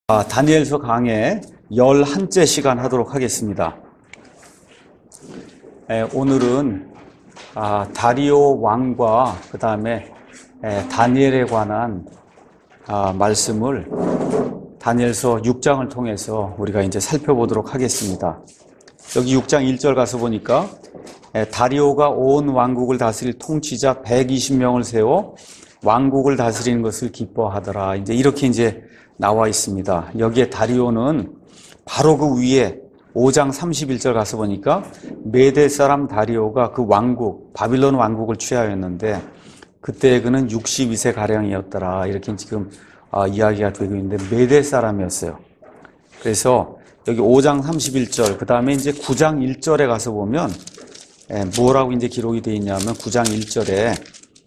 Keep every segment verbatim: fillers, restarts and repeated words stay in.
아, 다니엘서 강의 열한째 시간 하도록 하겠습니다. 에, 오늘은 아, 다리오 왕과 그 다음에 다니엘에 관한 아, 말씀을 다니엘서 육 장을 통해서 우리가 이제 살펴보도록 하겠습니다. 여기 육 장 일 절 가서 보니까 에, 다리오가 온 왕국을 다스릴 통치자 백이십 명을 세워 왕국을 다스리는 것을 기뻐하더라. 이제 이렇게 이제 나와 있습니다. 여기에 다리오는 바로 그 위에 오 장 삼십일 절 가서 보니까 메대 사람 다리오가 그 왕국, 바빌론 왕국을 취하였는데 그때 그는 육십이 세 가량이었더라. 이렇게 지금 아, 이야기가 되고 있는데 메대 사람이었어요. 그래서 여기 오 장 삼십일 절, 그 다음에 이제 구 장 일 절에 가서 보면 에, 뭐라고 이제 기록이 되어 있냐면 구 장 일 절에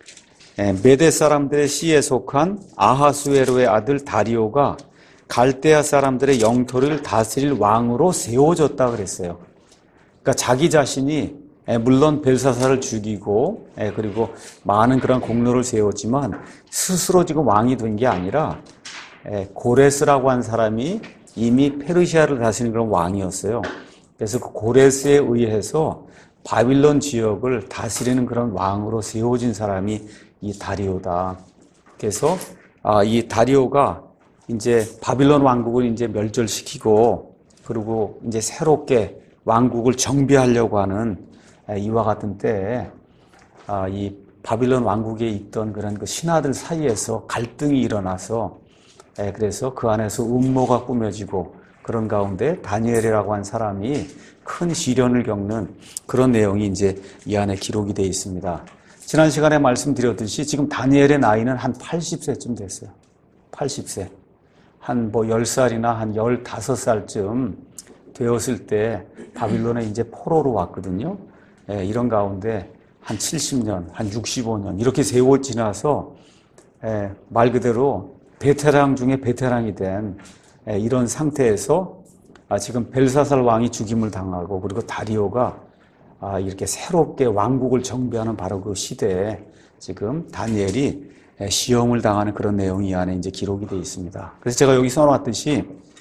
메대 사람들의 시에 속한 아하수에로의 아들 다리오가 갈대아 사람들의 영토를 다스릴 왕으로 세워졌다 그랬어요. 그러니까 자기 자신이 물론 벨사사를 죽이고 그리고 많은 그런 공로를 세웠지만 스스로 지금 왕이 된 게 아니라 고레스라고 한 사람이 이미 페르시아를 다스리는 그런 왕이었어요. 그래서 그 고레스에 의해서 바빌론 지역을 다스리는 그런 왕으로 세워진 사람이 이 다리오다. 그래서 아, 이 다리오가 이제 바빌론 왕국을 이제 멸절시키고 그리고 이제 새롭게 왕국을 정비하려고 하는 이와 같은 때에 아, 이 바빌론 왕국에 있던 그런 그 신하들 사이에서 갈등이 일어나서 에, 그래서 그 안에서 음모가 꾸며지고 그런 가운데 다니엘이라고 한 사람이 큰 시련을 겪는 그런 내용이 이제 이 안에 기록이 되어 있습니다. 지난 시간에 말씀드렸듯이 지금 다니엘의 나이는 한 팔십 세쯤 됐어요. 팔십 세. 한 뭐 열 살이나 한 열다섯 살쯤 되었을 때 바빌론에 이제 포로로 왔거든요. 예, 이런 가운데 한 칠십 년, 한 육십오 년 이렇게 세월 지나서 예, 말 그대로 베테랑 중에 베테랑이 된 예, 이런 상태에서 아, 지금 벨사살 왕이 죽임을 당하고 그리고 다리오가 아, 이렇게 새롭게 왕국을 정비하는 바로 그 시대에 지금 다니엘이 시험을 당하는 그런 내용이 이 안에 이제 기록이 되어 있습니다. 그래서 제가 여기 써놓았듯이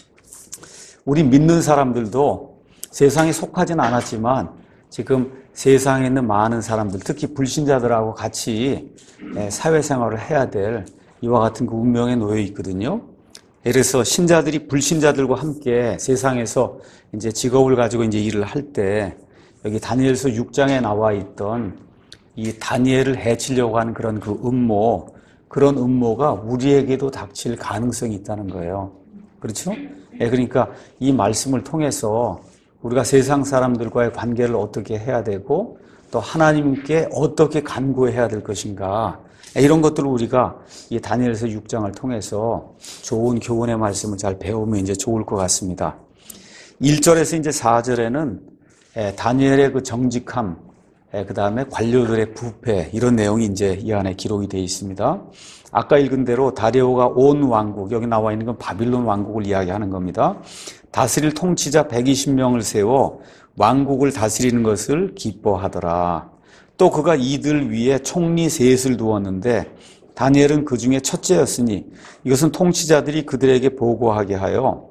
우리 믿는 사람들도 세상에 속하지는 않았지만 지금 세상에 있는 많은 사람들, 특히 불신자들하고 같이 사회생활을 해야 될 이와 같은 그 운명에 놓여 있거든요. 그래서 신자들이 불신자들과 함께 세상에서 이제 직업을 가지고 이제 일을 할 때 여기 다니엘서 육 장에 나와 있던 이 다니엘을 해치려고 하는 그런 그 음모, 그런 음모가 우리에게도 닥칠 가능성이 있다는 거예요. 그렇죠? 예, 그러니까 이 말씀을 통해서 우리가 세상 사람들과의 관계를 어떻게 해야 되고 또 하나님께 어떻게 간구해야 될 것인가, 이런 것들을 우리가 이 다니엘서 육 장을 통해서 좋은 교훈의 말씀을 잘 배우면 이제 좋을 것 같습니다. 일 절에서 이제 사 절에는 다니엘의 그 정직함, 그 다음에 관료들의 부패, 이런 내용이 이제 이 안에 기록이 되어 있습니다. 아까 읽은 대로 다리오가 온 왕국, 여기 나와 있는 건 바빌론 왕국을 이야기하는 겁니다. 다스릴 통치자 백이십 명을 세워 왕국을 다스리는 것을 기뻐하더라. 또 그가 이들 위에 총리 셋을 두었는데 다니엘은 그 중에 첫째였으니 이것은 통치자들이 그들에게 보고하게 하여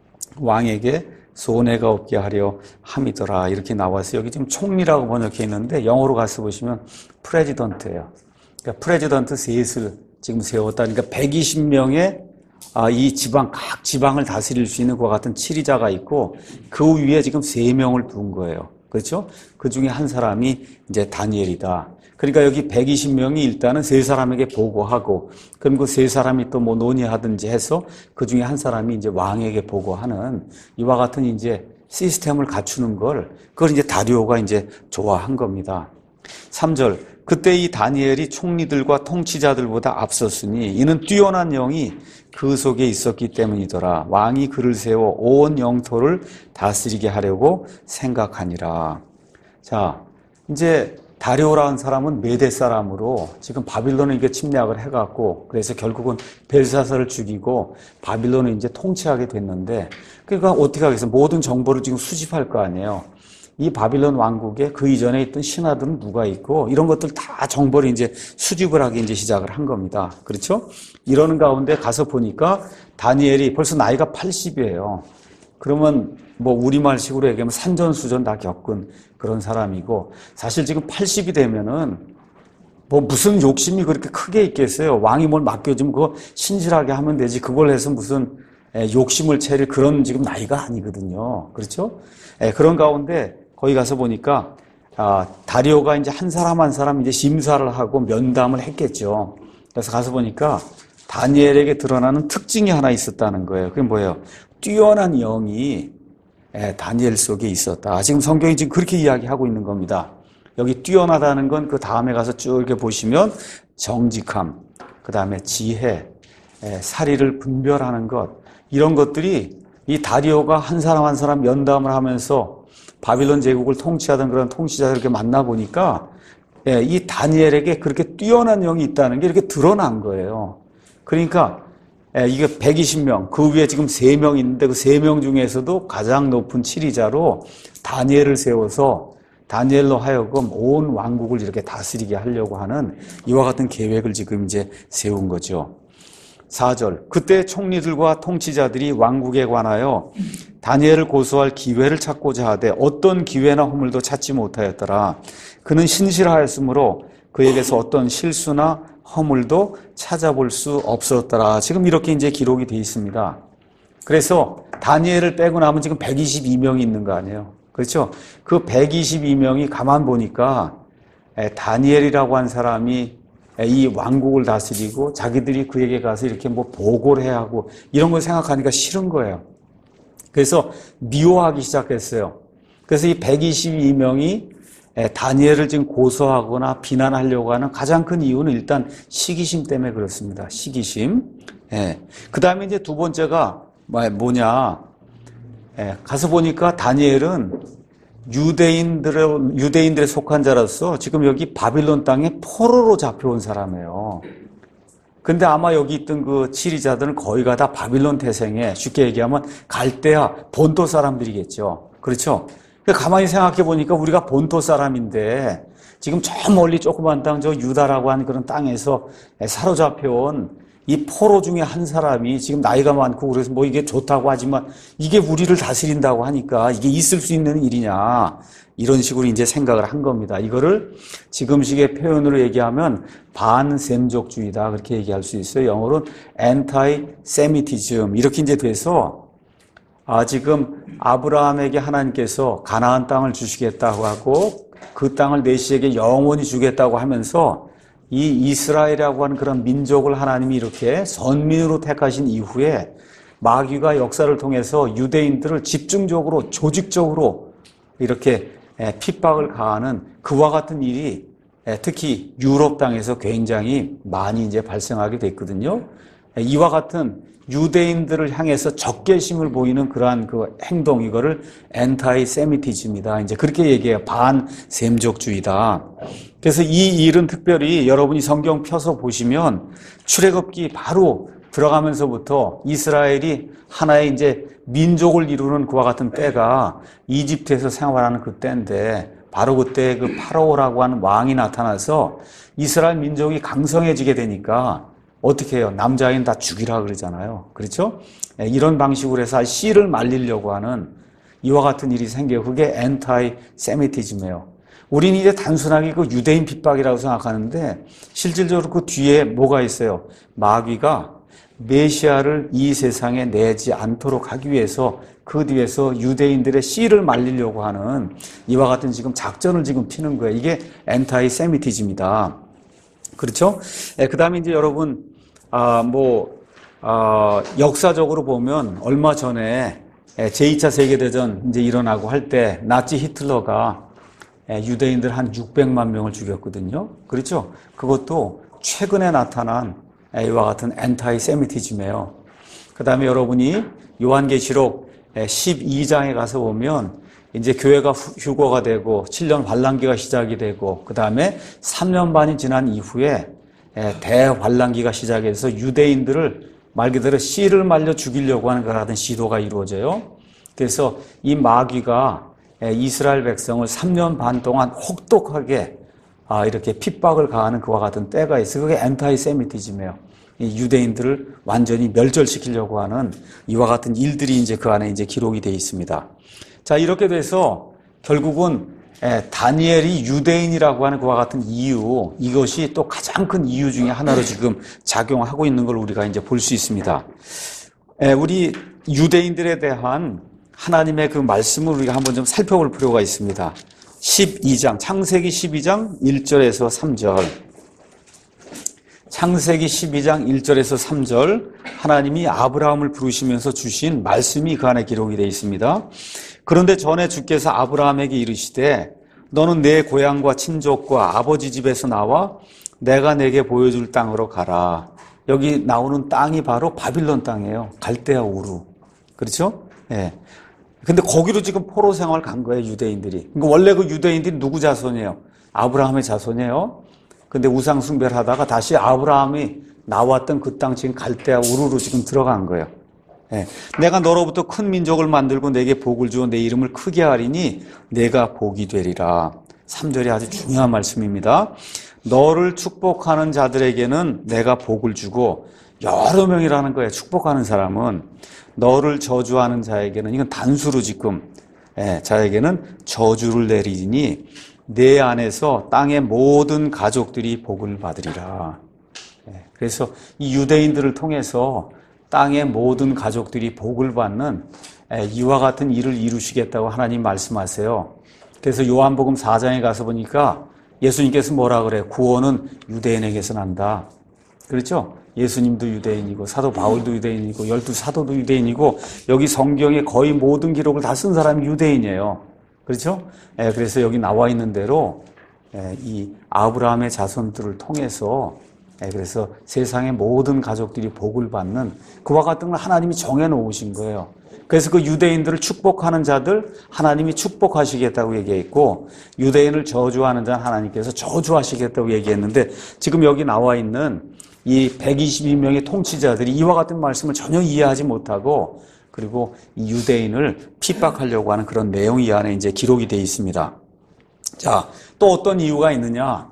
왕에게 손해가 없게 하려 함이더라. 이렇게 나와서 여기 지금 총리라고 번역해 있는데 영어로 가서 보시면 프레지던트예요. 그러니까 프레지던트 셋을 지금 세웠다. 그러니까 백이십 명의 아, 이 지방, 각 지방을 다스릴 수 있는 그와 같은 치리자가 있고 그 위에 지금 세 명을 둔 거예요. 그렇죠? 그 중에 한 사람이 이제 다니엘이다. 그러니까 여기 백이십 명이 일단은 세 사람에게 보고하고, 그럼 그 세 사람이 또 뭐 논의하든지 해서 그 중에 한 사람이 이제 왕에게 보고하는 이와 같은 이제 시스템을 갖추는 걸, 그걸 이제 다리오가 이제 좋아한 겁니다. 삼 절. 그때 이 다니엘이 총리들과 통치자들보다 앞섰으니 이는 뛰어난 영이 그 속에 있었기 때문이더라. 왕이 그를 세워 온 영토를 다스리게 하려고 생각하니라. 자, 이제 다리오라는 사람은 메대 사람으로 지금 바빌론을 이게 침략을 해갖고 그래서 결국은 벨사사를 죽이고 바빌론을 이제 통치하게 됐는데, 그러니까 어떻게 하겠어요? 모든 정보를 지금 수집할 거 아니에요. 이 바빌론 왕국에 그 이전에 있던 신하들은 누가 있고 이런 것들 다 정보를 이제 수집을 하기 이제 시작을 한 겁니다. 그렇죠? 이러는 가운데 가서 보니까 다니엘이 벌써 나이가 팔십이에요. 그러면 뭐 우리말식으로 얘기하면 산전수전 다 겪은 그런 사람이고, 사실 지금 팔십이 되면은 뭐 무슨 욕심이 그렇게 크게 있겠어요. 왕이 뭘 맡겨주면 그거 신실하게 하면 되지, 그걸 해서 무슨 욕심을 차릴 그런 지금 나이가 아니거든요. 그렇죠? 그런 가운데 거기 가서 보니까 아, 다리오가 이제 한 사람 한 사람 이제 심사를 하고 면담을 했겠죠. 그래서 가서 보니까 다니엘에게 드러나는 특징이 하나 있었다는 거예요. 그게 뭐예요? 뛰어난 영이 다니엘 속에 있었다. 지금 성경이 지금 그렇게 이야기하고 있는 겁니다. 여기 뛰어나다는 건 그 다음에 가서 쭉 이렇게 보시면 정직함, 그 다음에 지혜, 사리를 분별하는 것, 이런 것들이 이 다리오가 한 사람 한 사람 면담을 하면서 바빌론 제국을 통치하던 그런 통치자들 이렇게 만나보니까 이 다니엘에게 그렇게 뛰어난 영이 있다는 게 이렇게 드러난 거예요. 그러니까 이게 백이십 명, 그 위에 지금 세 명 있는데 그 세 명 중에서도 가장 높은 치리자로 다니엘을 세워서 다니엘로 하여금 온 왕국을 이렇게 다스리게 하려고 하는 이와 같은 계획을 지금 이제 세운 거죠. 사 절, 그때 총리들과 통치자들이 왕국에 관하여 다니엘을 고소할 기회를 찾고자 하되 어떤 기회나 허물도 찾지 못하였더라. 그는 신실하였으므로 그에게서 어떤 실수나 허물도 찾아볼 수 없었더라. 지금 이렇게 이제 기록이 되어 있습니다. 그래서 다니엘을 빼고 나면 지금 백이십이 명이 있는 거 아니에요. 그렇죠? 그 백이십이 명이 가만 보니까 다니엘이라고 한 사람이 이 왕국을 다스리고 자기들이 그에게 가서 이렇게 뭐 보고를 해야 하고 이런 걸 생각하니까 싫은 거예요. 그래서 미워하기 시작했어요. 그래서 이 백이십이 명이 다니엘을 지금 고소하거나 비난하려고 하는 가장 큰 이유는 일단 시기심 때문에 그렇습니다. 시기심. 예. 그 다음에 이제 두 번째가 뭐냐. 예. 가서 보니까 다니엘은 유대인들의, 유대인들에 속한 자로서 지금 여기 바빌론 땅에 포로로 잡혀온 사람이에요. 근데 아마 여기 있던 그 치리자들은 거의가 다 바빌론 태생에, 쉽게 얘기하면 갈대아 본토 사람들이겠죠. 그렇죠? 가만히 생각해 보니까 우리가 본토 사람인데 지금 저 멀리 조그만 땅, 저 유다라고 하는 그런 땅에서 사로잡혀온 이 포로 중에 한 사람이 지금 나이가 많고 그래서 뭐 이게 좋다고 하지만 이게 우리를 다스린다고 하니까 이게 있을 수 있는 일이냐, 이런 식으로 이제 생각을 한 겁니다. 이거를 지금식의 표현으로 얘기하면 반셈족주의다, 그렇게 얘기할 수 있어요. 영어로는 anti-Semitism 이렇게 이제 돼서 아, 지금 아브라함에게 하나님께서 가나안 땅을 주시겠다고 하고 그 땅을 내시에게 영원히 주겠다고 하면서 이 이스라엘이라고 하는 그런 민족을 하나님이 이렇게 선민으로 택하신 이후에 마귀가 역사를 통해서 유대인들을 집중적으로 조직적으로 이렇게 핍박을 가하는 그와 같은 일이 특히 유럽 땅에서 굉장히 많이 이제 발생하게 됐거든요. 이와 같은 유대인들을 향해서 적개심을 보이는 그러한 그 행동, 이거를 엔타이세미티즘이다. 이제 그렇게 얘기해요. 반셈족주의다. 그래서 이 일은 특별히 여러분이 성경 펴서 보시면 출애굽기 바로 들어가면서부터 이스라엘이 하나의 이제 민족을 이루는 그와 같은 때가 이집트에서 생활하는 그 때인데, 바로 그때 그 파라오라고 하는 왕이 나타나서 이스라엘 민족이 강성해지게 되니까 어떻게 해요? 남자인 다 죽이라 그러잖아요. 그렇죠? 이런 방식으로 해서 씨를 말리려고 하는 이와 같은 일이 생겨요. 그게 엔타이 세미티즘이에요. 우리는 이제 단순하게 그 유대인 핍박이라고 생각하는데 실질적으로 그 뒤에 뭐가 있어요? 마귀가 메시아를 이 세상에 내지 않도록 하기 위해서 그 뒤에서 유대인들의 씨를 말리려고 하는 이와 같은 지금 작전을 지금 피는 거예요. 이게 엔타이 세미티즘이다. 그렇죠? 예, 그 다음에 이제 여러분, 아, 뭐, 아, 역사적으로 보면 얼마 전에 제이 차 세계대전 이제 일어나고 할 때 나치 히틀러가 유대인들 한 육백만 명을 죽였거든요. 그렇죠? 그것도 최근에 나타난 이와 같은 엔타이 세미티즘이에요. 그 다음에 여러분이 요한계시록 십이 장에 가서 보면 이제 교회가 휴거가 되고 칠 년 환란기가 시작이 되고 그 다음에 삼 년 반이 지난 이후에 대환란기가 시작해서 유대인들을 말 그대로 씨를 말려 죽이려고 하는 그런 시도가 이루어져요. 그래서 이 마귀가 이스라엘 백성을 삼 년 반 동안 혹독하게 이렇게 핍박을 가하는 그와 같은 때가 있어요. 그게 엔타이세미티즘이에요. 이 유대인들을 완전히 멸절시키려고 하는 이와 같은 일들이 이제 그 안에 이제 기록이 되어 있습니다. 자, 이렇게 돼서 결국은 다니엘이 유대인이라고 하는 그와 같은 이유, 이것이 또 가장 큰 이유 중에 하나로 지금 작용하고 있는 걸 우리가 이제 볼 수 있습니다. 우리 유대인들에 대한 하나님의 그 말씀을 우리가 한번 좀 살펴볼 필요가 있습니다. 십이 장, 창세기 십이 장 일 절에서 삼 절. 창세기 십이 장 일 절에서 삼 절, 하나님이 아브라함을 부르시면서 주신 말씀이 그 안에 기록이 되어 있습니다. 그런데 전에 주께서 아브라함에게 이르시되 너는 내 고향과 친족과 아버지 집에서 나와 내가 내게 보여줄 땅으로 가라. 여기 나오는 땅이 바로 바빌론 땅이에요. 갈대아 우루. 그렇죠? 예. 근데 거기로 지금 포로 생활 간 거예요, 유대인들이. 그러니까 원래 그 유대인들이 누구 자손이에요? 아브라함의 자손이에요. 근데 우상 숭배를 하다가 다시 아브라함이 나왔던 그 땅 지금 갈대아 우루로 지금 들어간 거예요. 예. 내가 너로부터 큰 민족을 만들고 내게 복을 주어 내 이름을 크게 하리니 내가 복이 되리라. 삼 절이 아주 중요한 말씀입니다. 너를 축복하는 자들에게는 내가 복을 주고, 여러 명이라는 거예요. 축복하는 사람은. 너를 저주하는 자에게는, 이건 단수로 지금, 예, 자에게는 저주를 내리니 내 안에서 땅의 모든 가족들이 복을 받으리라. 예, 그래서 이 유대인들을 통해서 땅의 모든 가족들이 복을 받는 이와 같은 일을 이루시겠다고 하나님 말씀하세요. 그래서 요한복음 사 장에 가서 보니까 예수님께서 뭐라 그래요? 구원은 유대인에게서 난다. 그렇죠? 예수님도 유대인이고 사도 바울도 유대인이고 열두 사도도 유대인이고 여기 성경의 거의 모든 기록을 다 쓴 사람이 유대인이에요. 그렇죠? 그래서 여기 나와 있는 대로 이 아브라함의 자손들을 통해서 그래서 세상의 모든 가족들이 복을 받는 그와 같은 걸 하나님이 정해놓으신 거예요. 그래서 그 유대인들을 축복하는 자들 하나님이 축복하시겠다고 얘기했고, 유대인을 저주하는 자는 하나님께서 저주하시겠다고 얘기했는데, 지금 여기 나와 있는 이 백이십이 명의 통치자들이 이와 같은 말씀을 전혀 이해하지 못하고, 그리고 이 유대인을 핍박하려고 하는 그런 내용이 이 안에 이제 기록이 되어 있습니다. 자, 또 어떤 이유가 있느냐?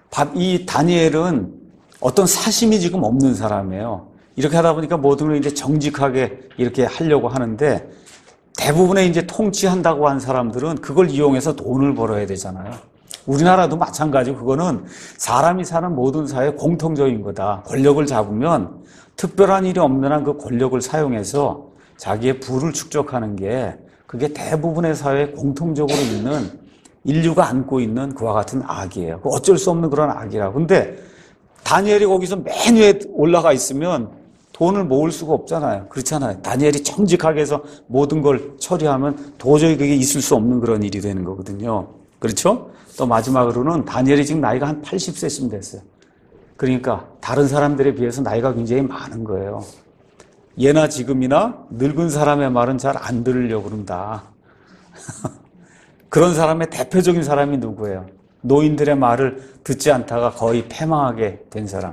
이 다니엘은 어떤 사심이 지금 없는 사람이에요. 이렇게 하다 보니까 모든 걸 이제 정직하게 이렇게 하려고 하는데, 대부분의 이제 통치한다고 한 사람들은 그걸 이용해서 돈을 벌어야 되잖아요. 우리나라도 마찬가지고, 그거는 사람이 사는 모든 사회 공통적인 거다. 권력을 잡으면 특별한 일이 없는 한 그 권력을 사용해서 자기의 부를 축적하는 게, 그게 대부분의 사회에 공통적으로 있는, 인류가 안고 있는 그와 같은 악이에요. 어쩔 수 없는 그런 악이라고. 근데 다니엘이 거기서 맨 위에 올라가 있으면 돈을 모을 수가 없잖아요. 그렇잖아요. 다니엘이 정직하게 해서 모든 걸 처리하면 도저히 그게 있을 수 없는 그런 일이 되는 거거든요. 그렇죠? 또 마지막으로는 다니엘이 지금 나이가 한 팔십 세쯤 됐어요. 그러니까 다른 사람들에 비해서 나이가 굉장히 많은 거예요. 예나 지금이나 늙은 사람의 말은 잘 안 들으려고 그런다. 그런 사람의 대표적인 사람이 누구예요? 노인들의 말을 듣지 않다가 거의 패망하게 된 사람.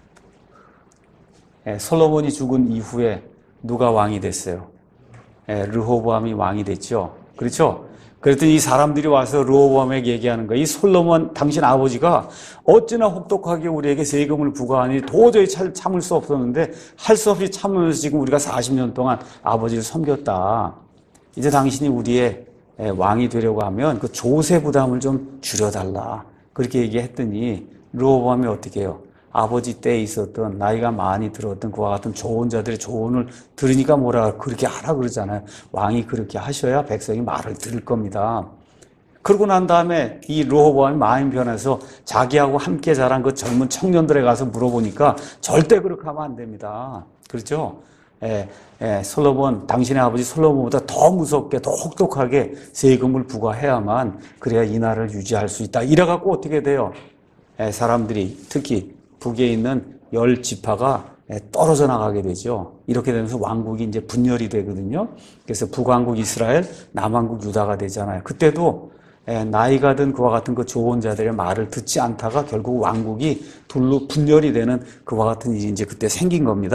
예, 솔로몬이 죽은 이후에 누가 왕이 됐어요? 예, 르호보암이 왕이 됐죠. 그렇죠? 그랬더니 이 사람들이 와서 르호보암에게 얘기하는 거예요. 이 솔로몬 당신 아버지가 어찌나 혹독하게 우리에게 세금을 부과하니 도저히 참을 수 없었는데 할 수 없이 참으면서 지금 우리가 사십 년 동안 아버지를 섬겼다. 이제 당신이 우리의 왕이 되려고 하면 그 조세 부담을 좀 줄여달라. 그렇게 얘기했더니 르호보암이 어떻게 해요? 아버지 때에 있었던 나이가 많이 들었던 그와 같은 조언자들의 조언을 들으니까 뭐라 그렇게 하라 그러잖아요. 왕이 그렇게 하셔야 백성이 말을 들을 겁니다. 그러고 난 다음에 이 르호보암이 마음이 변해서 자기하고 함께 자란 그 젊은 청년들에 가서 물어보니까 절대 그렇게 하면 안 됩니다. 그렇죠? 예, 예, 솔로몬, 당신의 아버지 솔로몬보다 더 무섭게, 더 혹독하게 세금을 부과해야만 그래야 이 나라를 유지할 수 있다. 이래갖고 어떻게 돼요? 예, 사람들이 특히 북에 있는 열 지파가 떨어져 나가게 되죠. 이렇게 되면서 왕국이 이제 분열이 되거든요. 그래서 북왕국 이스라엘, 남왕국 유다가 되잖아요. 그때도 나이가 든 그와 같은 그 조언자들의 말을 듣지 않다가 결국 왕국이 둘로 분열이 되는 그와 같은 일이 이제 그때 생긴 겁니다.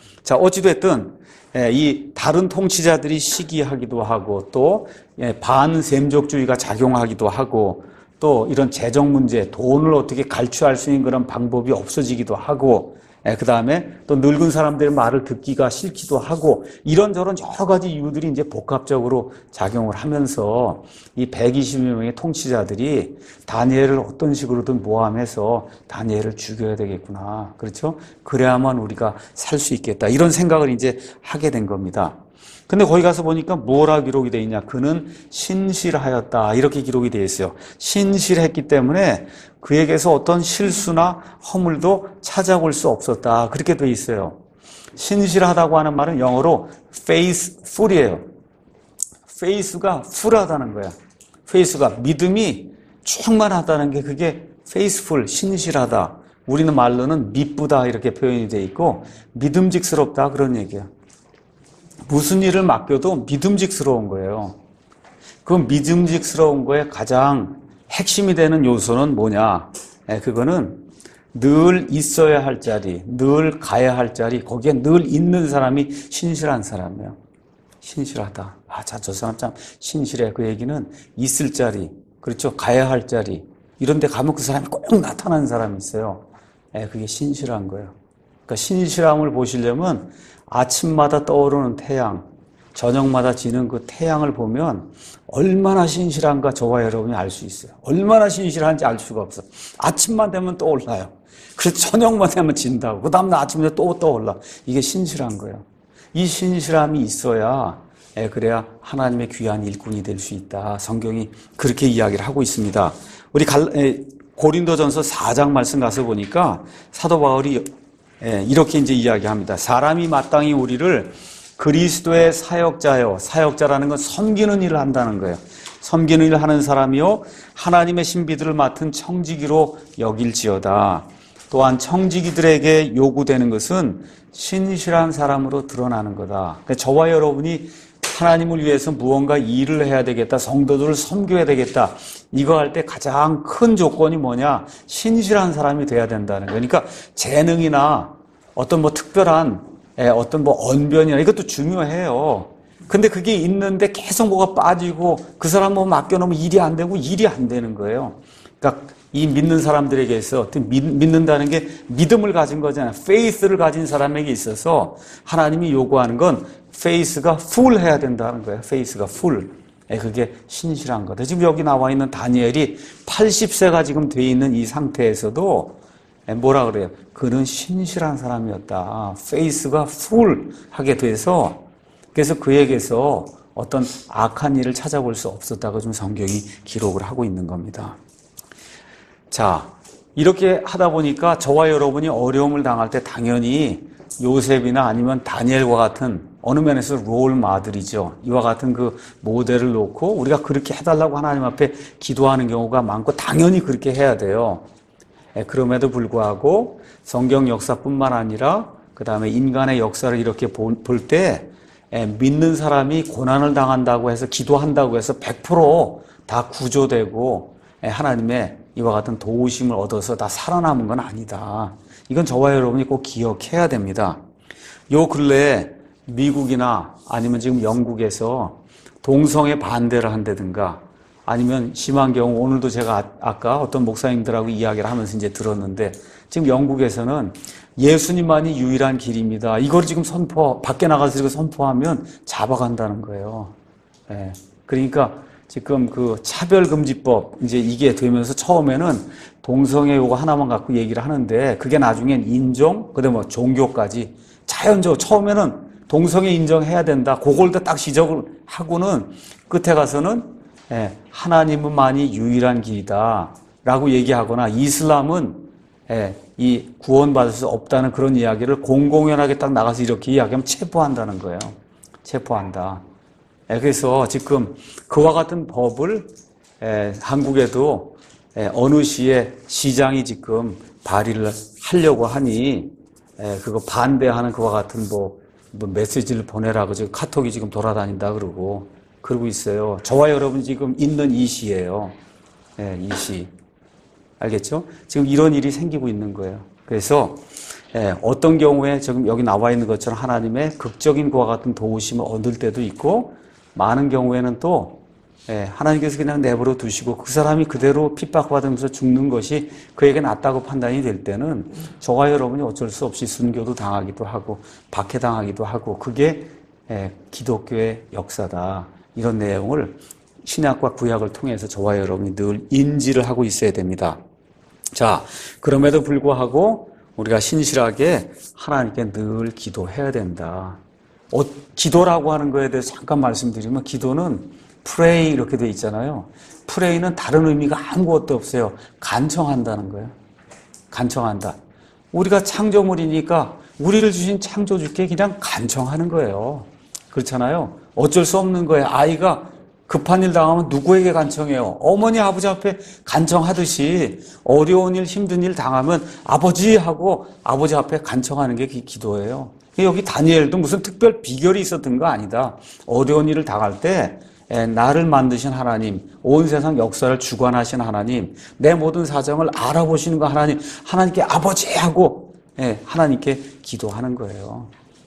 자, 어찌됐든 이 다른 통치자들이 시기하기도 하고 또 반셈족주의가 작용하기도 하고 또 이런 재정 문제, 돈을 어떻게 갈취할 수 있는 그런 방법이 없어지기도 하고 그 다음에 또 늙은 사람들의 말을 듣기가 싫기도 하고 이런저런 여러 가지 이유들이 이제 복합적으로 작용을 하면서 이 백이십여 명의 통치자들이 다니엘을 어떤 식으로든 모함해서 다니엘을 죽여야 되겠구나. 그렇죠? 그래야만 우리가 살 수 있겠다. 이런 생각을 이제 하게 된 겁니다. 근데 거기 가서 보니까 뭐라 기록이 되어 있냐. 그는 신실하였다. 이렇게 기록이 되어 있어요. 신실했기 때문에 그에게서 어떤 실수나 허물도 찾아볼 수 없었다. 그렇게 되어 있어요. 신실하다고 하는 말은 영어로 faithful이에요. faith가 full하다는 거야. faith가 믿음이 충만하다는 게 그게 faithful, 신실하다. 우리는 말로는 미쁘다 이렇게 표현이 되어 있고 믿음직스럽다 그런 얘기야. 무슨 일을 맡겨도 믿음직스러운 거예요. 그 믿음직스러운 거에 가장 핵심이 되는 요소는 뭐냐? 예, 그거는 늘 있어야 할 자리, 늘 가야 할 자리, 거기에 늘 있는 사람이 신실한 사람이에요. 신실하다. 아, 자, 저 사람 참 신실해. 그 얘기는 있을 자리, 그렇죠? 가야 할 자리. 이런 데 가면 그 사람이 꼭 나타나는 사람이 있어요. 예, 그게 신실한 거예요. 그러니까 신실함을 보시려면 아침마다 떠오르는 태양, 저녁마다 지는 그 태양을 보면 얼마나 신실한가 저와 여러분이 알 수 있어요. 얼마나 신실한지 알 수가 없어. 아침만 되면 떠올라요. 그래서 저녁만 되면 진다고. 그 다음날 아침에 또 떠올라. 이게 신실한 거예요. 이 신실함이 있어야 예, 그래야 하나님의 귀한 일꾼이 될 수 있다. 성경이 그렇게 이야기를 하고 있습니다. 우리 갈, 에, 고린도전서 사 장 말씀 가서 보니까 사도 바울이 예, 이렇게 이제 이야기합니다. 사람이 마땅히 우리를 그리스도의 사역자요. 사역자라는 건 섬기는 일을 한다는 거예요. 섬기는 일을 하는 사람이요. 하나님의 신비들을 맡은 청지기로 여길지어다. 또한 청지기들에게 요구되는 것은 신실한 사람으로 드러나는 거다. 그러니까 저와 여러분이 하나님을 위해서 무언가 일을 해야 되겠다. 성도들을 섬겨야 되겠다. 이거 할 때 가장 큰 조건이 뭐냐? 신실한 사람이 돼야 된다는 거예요. 그러니까 재능이나 어떤 뭐 특별한 어떤 뭐 언변이나 이것도 중요해요. 근데 그게 있는데 계속 뭐가 빠지고 그 사람 뭐 맡겨놓으면 일이 안 되고 일이 안 되는 거예요. 그러니까 이 믿는 사람들에게서 믿는다는 게 믿음을 가진 거잖아요. faith를 가진 사람에게 있어서 하나님이 요구하는 건 faith가 full 해야 된다는 거예요. faith가 full. 그게 신실한 거다. 지금 여기 나와 있는 다니엘이 팔십 세가 지금 돼 있는 이 상태에서도 뭐라 그래요? 그는 신실한 사람이었다. faith가 full 하게 돼서 그래서 그에게서 어떤 악한 일을 찾아볼 수 없었다고 좀 성경이 기록을 하고 있는 겁니다. 자, 이렇게 하다 보니까 저와 여러분이 어려움을 당할 때 당연히 요셉이나 아니면 다니엘과 같은 어느 면에서 롤 마들이죠. 이와 같은 그 모델을 놓고 우리가 그렇게 해달라고 하나님 앞에 기도하는 경우가 많고 당연히 그렇게 해야 돼요. 그럼에도 불구하고 성경 역사뿐만 아니라 그 다음에 인간의 역사를 이렇게 볼 때 믿는 사람이 고난을 당한다고 해서 기도한다고 해서 백 퍼센트 다 구조되고 하나님의 이와 같은 도우심을 얻어서 다 살아남은 건 아니다. 이건 저와 여러분이 꼭 기억해야 됩니다. 요 근래에 미국이나 아니면 지금 영국에서 동성애 반대를 한다든가 아니면 심한 경우 오늘도 제가 아까 어떤 목사님들하고 이야기를 하면서 이제 들었는데 지금 영국에서는 예수님만이 유일한 길입니다. 이걸 지금 선포, 밖에 나가서 이거 선포하면 잡아간다는 거예요. 예. 그러니까 지금 그 차별금지법 이제 이게 되면서 처음에는 동성애 요거 하나만 갖고 얘기를 하는데 그게 나중엔 인종, 그다음에 뭐 종교까지 자연적으로 처음에는 동성애 인정해야 된다. 그걸 딱 시작을 하고는 끝에 가서는 예, 하나님만이 유일한 길이다 라고 얘기하거나 이슬람은 예, 이 구원받을 수 없다는 그런 이야기를 공공연하게 딱 나가서 이렇게 이야기하면 체포한다는 거예요. 체포한다. 예, 그래서 지금 그와 같은 법을 예, 한국에도 예, 어느 시에 시장이 지금 발의를 하려고 하니 예, 그거 반대하는 그와 같은 뭐, 뭐 메시지를 보내라고 지금 카톡이 지금 돌아다닌다 그러고 그러고 있어요. 저와 여러분 지금 있는 이 시예요. 예, 이 시. 알겠죠? 지금 이런 일이 생기고 있는 거예요. 그래서 예, 어떤 경우에 지금 여기 나와 있는 것처럼 하나님의 극적인 그와 같은 도우심을 얻을 때도 있고, 많은 경우에는 또 예, 하나님께서 그냥 내버려 두시고 그 사람이 그대로 핍박받으면서 죽는 것이 그에게 낫다고 판단이 될 때는 저와 여러분이 어쩔 수 없이 순교도 당하기도 하고 박해당하기도 하고, 그게 예, 기독교의 역사다. 이런 내용을 신약과 구약을 통해서 저와 여러분이 늘 인지를 하고 있어야 됩니다. 자, 그럼에도 불구하고 우리가 신실하게 하나님께 늘 기도해야 된다. 어, 기도라고 하는 거에 대해서 잠깐 말씀드리면, 기도는 pray 이렇게 돼 있잖아요. pray는 다른 의미가 아무것도 없어요. 간청한다는 거예요. 간청한다. 우리가 창조물이니까 우리를 주신 창조주께 그냥 간청하는 거예요. 그렇잖아요. 어쩔 수 없는 거예요. 아이가 급한 일 당하면 누구에게 간청해요? 어머니, 아버지 앞에 간청하듯이 어려운 일, 힘든 일 당하면 아버지 하고 아버지 앞에 간청하는 게 기도예요. 여기 다니엘도 무슨 특별 비결이 있었던 거 아니다. 어려운 일을 당할 때 나를 만드신 하나님, 온 세상 역사를 주관하신 하나님, 내 모든 사정을 알아보시는 거 하나님, 하나님께 아버지 하고 하나님께 기도하는 거예요.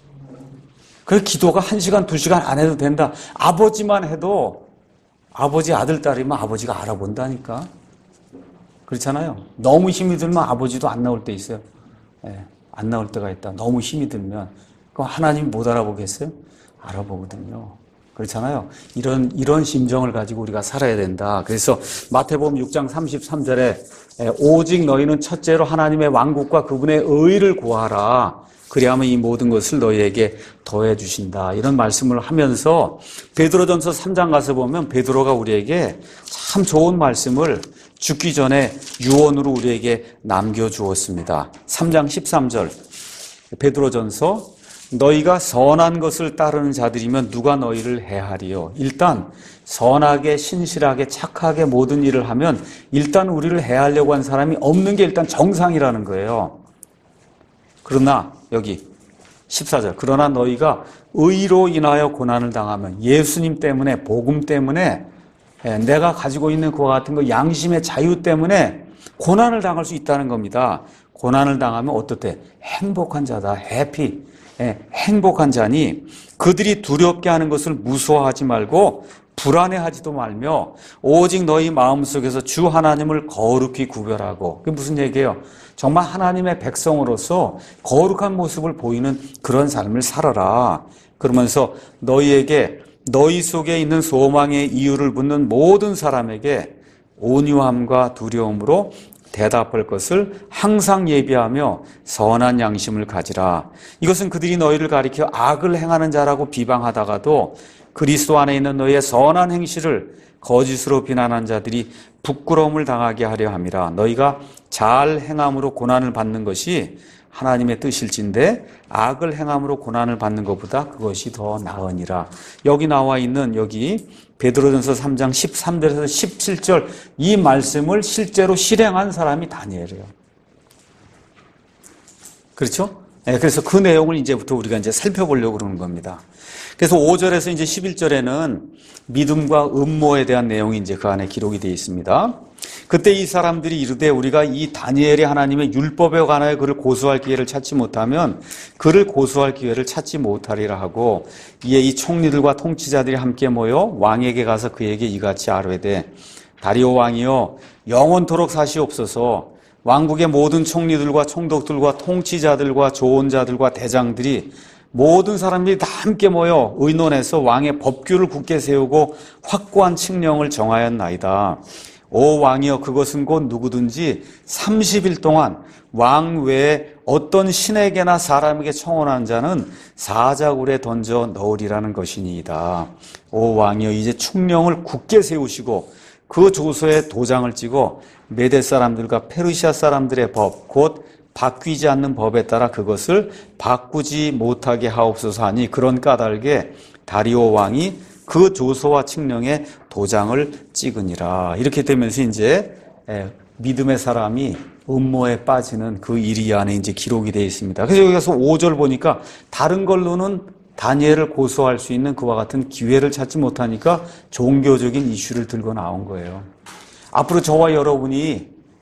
그래서 기도가 한 시간, 두 시간 안 해도 된다. 아버지만 해도 아버지 아들, 딸이면 아버지가 알아본다니까. 그렇잖아요. 너무 힘이 들면 아버지도 안 나올 때 있어요. 예, 안 나올 때가 있다. 너무 힘이 들면. 그럼 하나님 못 알아보겠어요? 알아보거든요. 그렇잖아요. 이런, 이런 심정을 가지고 우리가 살아야 된다. 그래서 마태복음 육 장 삼십삼 절에 오직 너희는 첫째로 하나님의 왕국과 그분의 의를 구하라. 그리하면 이 모든 것을 너희에게 더해 주신다. 이런 말씀을 하면서 베드로전서 삼 장 가서 보면 베드로가 우리에게 참 좋은 말씀을 죽기 전에 유언으로 우리에게 남겨주었습니다. 삼 장 십삼 절 베드로전서, 너희가 선한 것을 따르는 자들이면 누가 너희를 해하리요. 일단 선하게 신실하게 착하게 모든 일을 하면 일단 우리를 해하려고 한 사람이 없는 게 일단 정상이라는 거예요. 그러나 여기 십사 절, 그러나 너희가 의로 인하여 고난을 당하면, 예수님 때문에, 복음 때문에, 내가 가지고 있는 그와 같은 거 양심의 자유 때문에 고난을 당할 수 있다는 겁니다. 고난을 당하면 어떻대? 행복한 자다. 해피. 행복한 자니 그들이 두렵게 하는 것을 무서워하지 말고 불안해하지도 말며 오직 너희 마음속에서 주 하나님을 거룩히 구별하고. 그게 무슨 얘기예요? 정말 하나님의 백성으로서 거룩한 모습을 보이는 그런 삶을 살아라. 그러면서 너희에게 너희 속에 있는 소망의 이유를 묻는 모든 사람에게 온유함과 두려움으로 대답할 것을 항상 예비하며 선한 양심을 가지라. 이것은 그들이 너희를 가리켜 악을 행하는 자라고 비방하다가도 그리스도 안에 있는 너희의 선한 행실을 거짓으로 비난한 자들이 부끄러움을 당하게 하려 함이라. 너희가 잘 행함으로 고난을 받는 것이 하나님의 뜻일진데 악을 행함으로 고난을 받는 것보다 그것이 더 나으니라. 여기 나와 있는 여기 베드로전서 삼 장 십삼 절에서 십칠 절 이 말씀을 실제로 실행한 사람이 다니엘이에요. 그렇죠? 네, 그래서 그 내용을 이제부터 우리가 이제 살펴보려고 그러는 겁니다. 그래서 오 절에서 이제 십일 절에는 믿음과 음모에 대한 내용이 이제 그 안에 기록이 되어 있습니다. 그때 이 사람들이 이르되 우리가 이 다니엘이 하나님의 율법에 관하여 그를 고소할 기회를 찾지 못하면 그를 고소할 기회를 찾지 못하리라 하고, 이에 이 총리들과 통치자들이 함께 모여 왕에게 가서 그에게 이같이 아뢰되 다리오 왕이여 영원토록 사시옵소서. 왕국의 모든 총리들과 총독들과 통치자들과 조언자들과 대장들이 모든 사람들이 다 함께 모여 의논해서 왕의 법규를 굳게 세우고 확고한 칙령을 정하였나이다. 오 왕이여, 그것은 곧 누구든지 삼십 일 동안 왕 외에 어떤 신에게나 사람에게 청혼한 자는 사자굴에 던져 넣으리라는 것이니이다. 오 왕이여, 이제 칙령을 굳게 세우시고 그 조서에 도장을 찍어 메대 사람들과 페르시아 사람들의 법, 곧 바뀌지 않는 법에 따라 그것을 바꾸지 못하게 하옵소서 하니, 그런 까닭에 다리오 왕이 그 조서와 칙령에 도장을 찍으니라. 이렇게 되면서 이제 믿음의 사람이 음모에 빠지는 그 일이 안에 이제 기록이 되어 있습니다. 그래서 여기서 오 절 보니까 다른 걸로는 다니엘을 고소할 수 있는 그와 같은 기회를 찾지 못하니까 종교적인 이슈를 들고 나온 거예요. 앞으로 저와 여러분이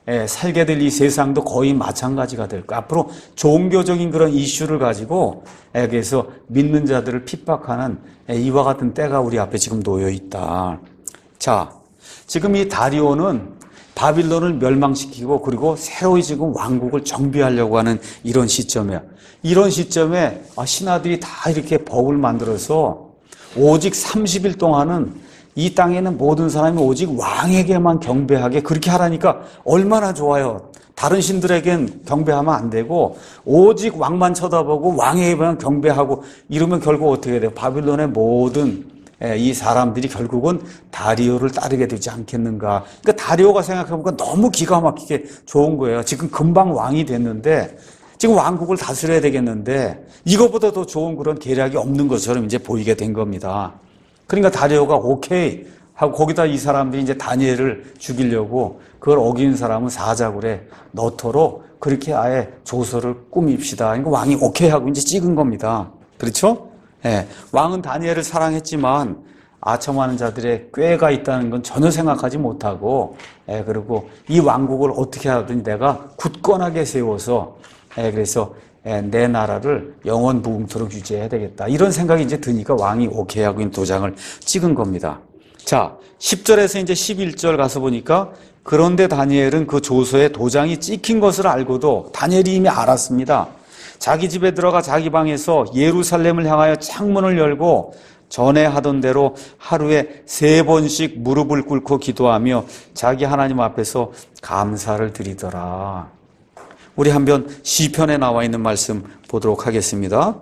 예, 살게 될 이 세상도 거의 마찬가지가 될 거예요. 앞으로 종교적인 그런 이슈를 가지고 예, 그래서 믿는 자들을 핍박하는 예, 이와 같은 때가 우리 앞에 지금 놓여 있다. 자, 지금 이 다리오는 바빌론을 멸망시키고 그리고 새로이 지금 왕국을 정비하려고 하는 이런 시점이야. 이런 시점에 신하들이 다 이렇게 법을 만들어서 오직 삼십 일 동안은 이 땅에 있는 모든 사람이 오직 왕에게만 경배하게 그렇게 하라니까 얼마나 좋아요. 다른 신들에겐 경배하면 안 되고 오직 왕만 쳐다보고 왕에게만 경배하고 이러면 결국 어떻게 돼요? 바빌론의 모든 이 사람들이 결국은 다리오를 따르게 되지 않겠는가. 그러니까 다리오가 생각해보니까 너무 기가 막히게 좋은 거예요. 지금 금방 왕이 됐는데 지금 왕국을 다스려야 되겠는데 이것보다 더 좋은 그런 계략이 없는 것처럼 이제 보이게 된 겁니다. 그러니까 다리오가 오케이 하고 거기다 이 사람들이 이제 다니엘을 죽이려고 그걸 어긴 사람은 사자굴에 넣도록 그렇게 아예 조서를 꾸밉시다. 그러니까 왕이 오케이 하고 이제 찍은 겁니다. 그렇죠? 예. 왕은 다니엘을 사랑했지만 아첨하는 자들의 꾀가 있다는 건 전혀 생각하지 못하고 예, 그리고 이 왕국을 어떻게 하든 내가 굳건하게 세워서 예, 그래서 예, 내 나라를 영원 무궁토록 유지해야 되겠다. 이런 생각이 이제 드니까 왕이 오케이 하고 도장을 찍은 겁니다. 자, 십 절에서 이제 십일 절 가서 보니까 그런데 다니엘은 그 조서에 도장이 찍힌 것을 알고도 다니엘이 이미 알았습니다. 자기 집에 들어가 자기 방에서 예루살렘을 향하여 창문을 열고 전에 하던 대로 하루에 세 번씩 무릎을 꿇고 기도하며 자기 하나님 앞에서 감사를 드리더라. 우리 한번 시편에 나와 있는 말씀 보도록 하겠습니다.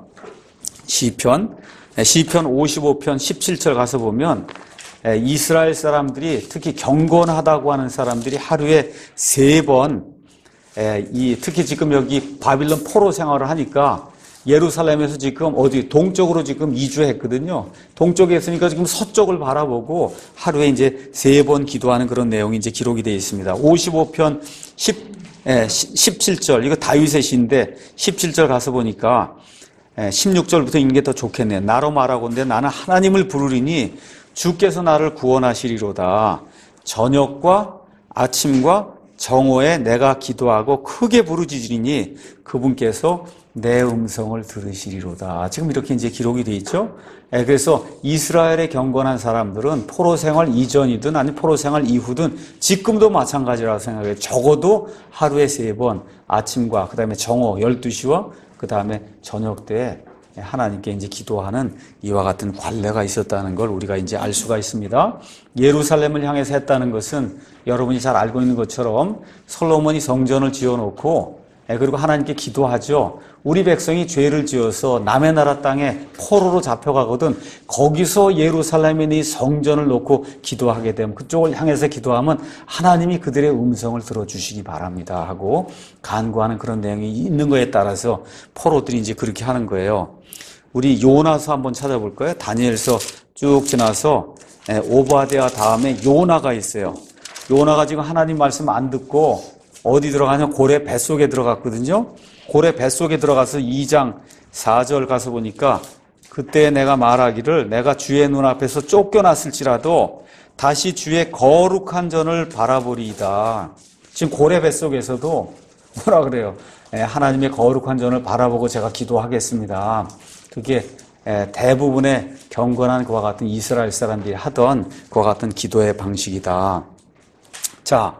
시편, 시편 오십오 편 십칠 절 가서 보면 이스라엘 사람들이 특히 경건하다고 하는 사람들이 하루에 세 번 이 특히 지금 여기 바빌론 포로 생활을 하니까 예루살렘에서 지금 어디 동쪽으로 지금 이주했거든요. 동쪽에 있으니까 지금 서쪽을 바라보고 하루에 이제 세 번 기도하는 그런 내용이 이제 기록이 되어 있습니다. 오십오 편 십칠 절 이거 다윗의 시인데 십칠 절 가서 보니까 십육 절부터 읽는 게 더 좋겠네. 나로 말하건대 나는 하나님을 부르리니 주께서 나를 구원하시리로다. 저녁과 아침과 정오에 내가 기도하고 크게 부르짖으리니 그분께서 내 음성을 들으시리로다. 지금 이렇게 이제 기록이 되어 있죠. 그래서 이스라엘의 경건한 사람들은 포로 생활 이전이든 아니 포로 생활 이후든 지금도 마찬가지라고 생각해요. 적어도 하루에 세 번 아침과 그다음에 정오 열두 시와 그다음에 저녁 때에 하나님께 이제 기도하는 이와 같은 관례가 있었다는 걸 우리가 이제 알 수가 있습니다. 예루살렘을 향해서 했다는 것은 여러분이 잘 알고 있는 것처럼 솔로몬이 성전을 지어놓고 그리고 하나님께 기도하죠. 우리 백성이 죄를 지어서 남의 나라 땅에 포로로 잡혀가거든 거기서 예루살렘에 있는 이 성전을 놓고 기도하게 되면 그쪽을 향해서 기도하면 하나님이 그들의 음성을 들어주시기 바랍니다 하고 간구하는 그런 내용이 있는 거에 따라서 포로들이 이제 그렇게 하는 거예요. 우리 요나서 한번 찾아볼까요? 다니엘서 쭉 지나서 오바댜 다음에 요나가 있어요. 요나가 지금 하나님 말씀 안 듣고 어디 들어가냐? 고래 뱃속에 들어갔거든요. 고래 뱃속에 들어가서 이 장 사 절 가서 보니까 그때 내가 말하기를 내가 주의 눈앞에서 쫓겨났을지라도 다시 주의 거룩한 전을 바라보리이다. 지금 고래 뱃속에서도 뭐라 그래요? 하나님의 거룩한 전을 바라보고 제가 기도하겠습니다. 그게 대부분의 경건한 그와 같은 이스라엘 사람들이 하던 그와 같은 기도의 방식이다. 자,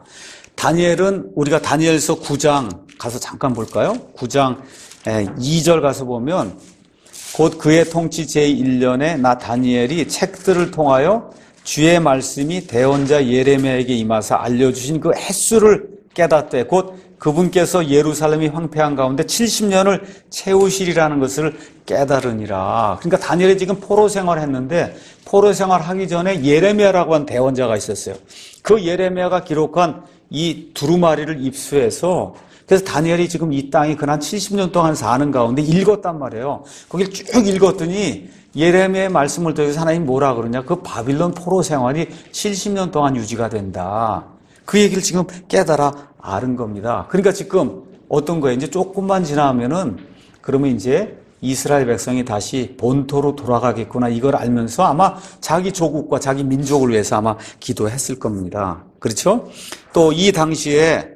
다니엘은 우리가 다니엘서 구 장 가서 잠깐 볼까요? 구 장 이 절 가서 보면 곧 그의 통치 제일 년에 나 다니엘이 책들을 통하여 주의 말씀이 대언자 예레미야에게 임하사 알려주신 그 횟수를 깨닫되 곧 그분께서 예루살렘이 황폐한 가운데 칠십 년을 채우시리라는 것을 깨달으니라. 그러니까 다니엘이 지금 포로 생활했는데 포로 생활하기 전에 예레미야라고 한 대언자가 있었어요. 그 예레미야가 기록한 이 두루마리를 입수해서 그래서 다니엘이 지금 이 땅이 그난 칠십 년 동안 사는 가운데 읽었단 말이에요. 거기를 쭉 읽었더니 예레미야의 말씀을 통해서 하나님 뭐라 그러냐? 그 바빌론 포로 생활이 칠십 년 동안 유지가 된다. 그 얘기를 지금 깨달아 아는 겁니다. 그러니까 지금 어떤 거예요? 이제 조금만 지나면은 그러면 이제 이스라엘 백성이 다시 본토로 돌아가겠구나 이걸 알면서 아마 자기 조국과 자기 민족을 위해서 아마 기도했을 겁니다. 그렇죠? 또 이 당시에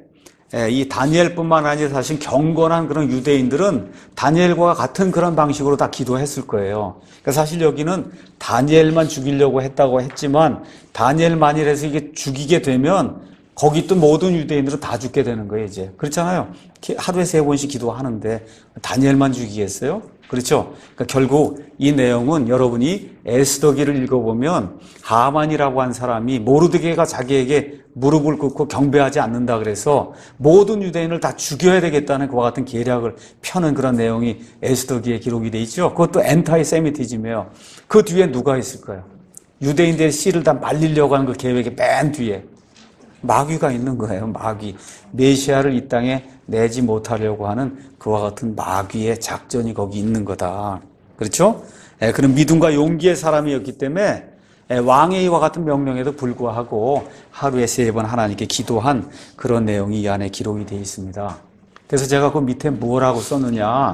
이 다니엘뿐만 아니라 사실 경건한 그런 유대인들은 다니엘과 같은 그런 방식으로 다 기도했을 거예요. 그러니까 사실 여기는 다니엘만 죽이려고 했다고 했지만 다니엘만이라서 이게 죽이게 되면 거기 있던 모든 유대인들은 다 죽게 되는 거예요, 이제. 그렇잖아요. 하루에 세 번씩 기도하는데 다니엘만 죽이겠어요? 그렇죠? 그러니까 결국 이 내용은 여러분이 에스더기를 읽어보면 하만이라고 한 사람이 모르드게가 자기에게 무릎을 꿇고 경배하지 않는다 그래서 모든 유대인을 다 죽여야 되겠다는 그와 같은 계략을 펴는 그런 내용이 에스더기에 기록이 돼 있죠. 그것도 엔타이 세미티즘이에요. 그 뒤에 누가 있을까요? 유대인들의 씨를 다 말리려고 하는 그 계획의 맨 뒤에 마귀가 있는 거예요. 마귀. 메시아를 이 땅에 내지 못하려고 하는 그와 같은 마귀의 작전이 거기 있는 거다. 그렇죠? 예, 그런 믿음과 용기의 사람이었기 때문에 예, 왕의 이와 같은 명령에도 불구하고 하루에 세 번 하나님께 기도한 그런 내용이 이 안에 기록이 되어 있습니다. 그래서 제가 그 밑에 뭐라고 썼느냐.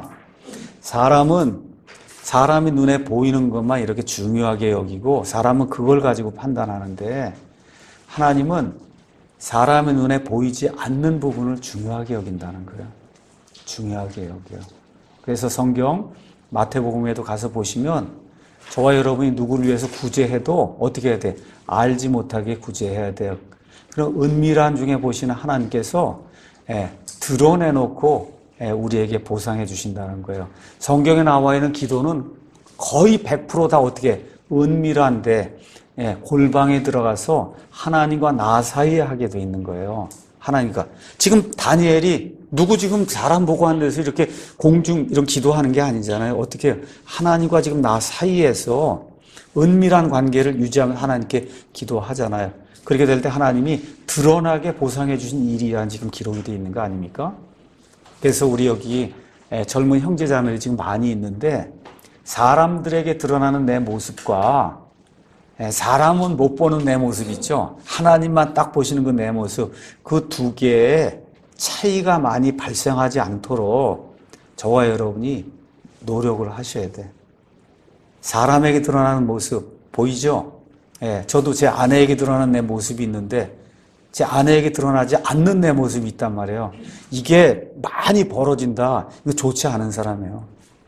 사람은 사람이 눈에 보이는 것만 이렇게 중요하게 여기고 사람은 그걸 가지고 판단하는데 하나님은 사람의 눈에 보이지 않는 부분을 중요하게 여긴다는 거예요. 중요하게 여겨요. 그래서 성경 마태복음에도 가서 보시면 저와 여러분이 누구를 위해서 구제해도 어떻게 해야 돼? 알지 못하게 구제해야 돼요. 그럼 은밀한 중에 보시는 하나님께서 예, 드러내놓고 예, 우리에게 보상해 주신다는 거예요. 성경에 나와 있는 기도는 거의 백 퍼센트 다 어떻게 은밀한데 예, 골방에 들어가서 하나님과 나 사이에 하게 돼 있는 거예요. 하나님과. 지금 다니엘이 누구 지금 사람 보고 하는 데서 이렇게 공중 이런 기도하는 게 아니잖아요. 어떻게 해요? 하나님과 지금 나 사이에서 은밀한 관계를 유지하면 하나님께 기도하잖아요. 그렇게 될 때 하나님이 드러나게 보상해 주신 일이란 지금 기록이 되어 있는 거 아닙니까? 그래서 우리 여기 젊은 형제자매들이 지금 많이 있는데 사람들에게 드러나는 내 모습과 사람은 못 보는 내 모습 있죠? 하나님만 딱 보시는 그 내 모습, 그 두 개의 차이가 많이 발생하지 않도록 저와 여러분이 노력을 하셔야 돼. 사람에게 드러나는 모습 보이죠? 예, 저도 제 아내에게 드러나는 내 모습이 있는데 제 아내에게 드러나지 않는 내 모습이 있단 말이에요. 이게 많이 벌어진다. 이거 좋지 않은 사람이에요.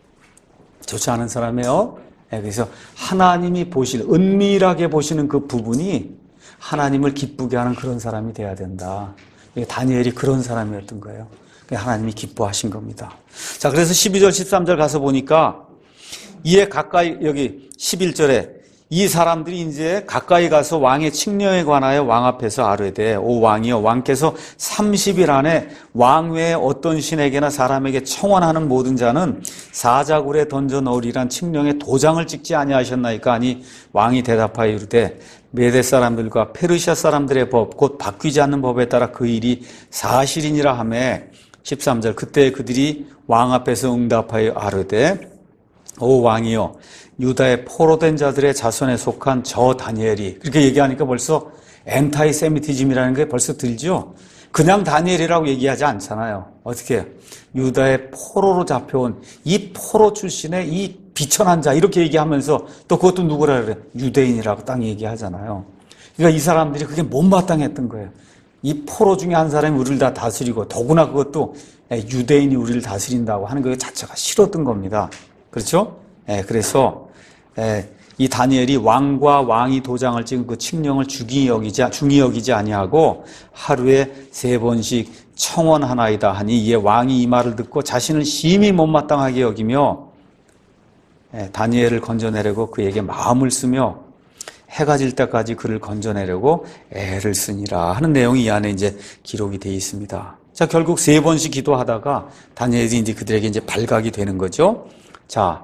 좋지 않은 사람이에요. 예, 그래서 하나님이 보시는, 은밀하게 보시는 그 부분이 하나님을 기쁘게 하는 그런 사람이 돼야 된다. 다니엘이 그런 사람이었던 거예요. 하나님이 기뻐하신 겁니다. 자, 그래서 십이 절, 십삼 절 가서 보니까 이에 가까이, 여기 십일 절에 이 사람들이 이제 가까이 가서 왕의 칙령에 관하여 왕 앞에서 아뢰되 오 왕이여 왕께서 삼십 일 안에 왕 외에 어떤 신에게나 사람에게 청원하는 모든 자는 사자굴에 던져 넣으리란 칙령에 도장을 찍지 아니하셨나이까 하니 왕이 대답하여 이르되 메대 사람들과 페르시아 사람들의 법 곧 바뀌지 않는 법에 따라 그 일이 사실이니라 하며 십삼 절 그때 그들이 왕 앞에서 응답하여 아뢰되 오 왕이여 유다의 포로된 자들의 자손에 속한 저 다니엘이 그렇게 얘기하니까 벌써 엔타이 세미티즘이라는 게 벌써 들죠. 그냥 다니엘이라고 얘기하지 않잖아요. 어떻게 해요? 유다의 포로로 잡혀온 이 포로 출신의 이 비천한 자 이렇게 얘기하면서 또 그것도 누구라 그래? 유대인이라고 딱 얘기하잖아요. 그러니까 이 사람들이 그게 못마땅했던 거예요. 이 포로 중에 한 사람이 우리를 다 다스리고 더구나 그것도 유대인이 우리를 다스린다고 하는 것 자체가 싫었던 겁니다. 그렇죠? 예, 그래서 예, 이 다니엘이 왕과 왕이 도장을 찍은 그 칙령을 중히 여기지, 중히 여기지 아니하고 하루에 세 번씩 청원하나이다 하니 이에 왕이 이 말을 듣고 자신을 심히 못마땅하게 여기며 예, 다니엘을 건져내려고 그에게 마음을 쓰며 해가 질 때까지 그를 건져내려고 애를 쓰니라 하는 내용이 이 안에 이제 기록이 되어 있습니다. 자, 결국 세 번씩 기도하다가 다니엘이 이제 그들에게 이제 발각이 되는 거죠. 자,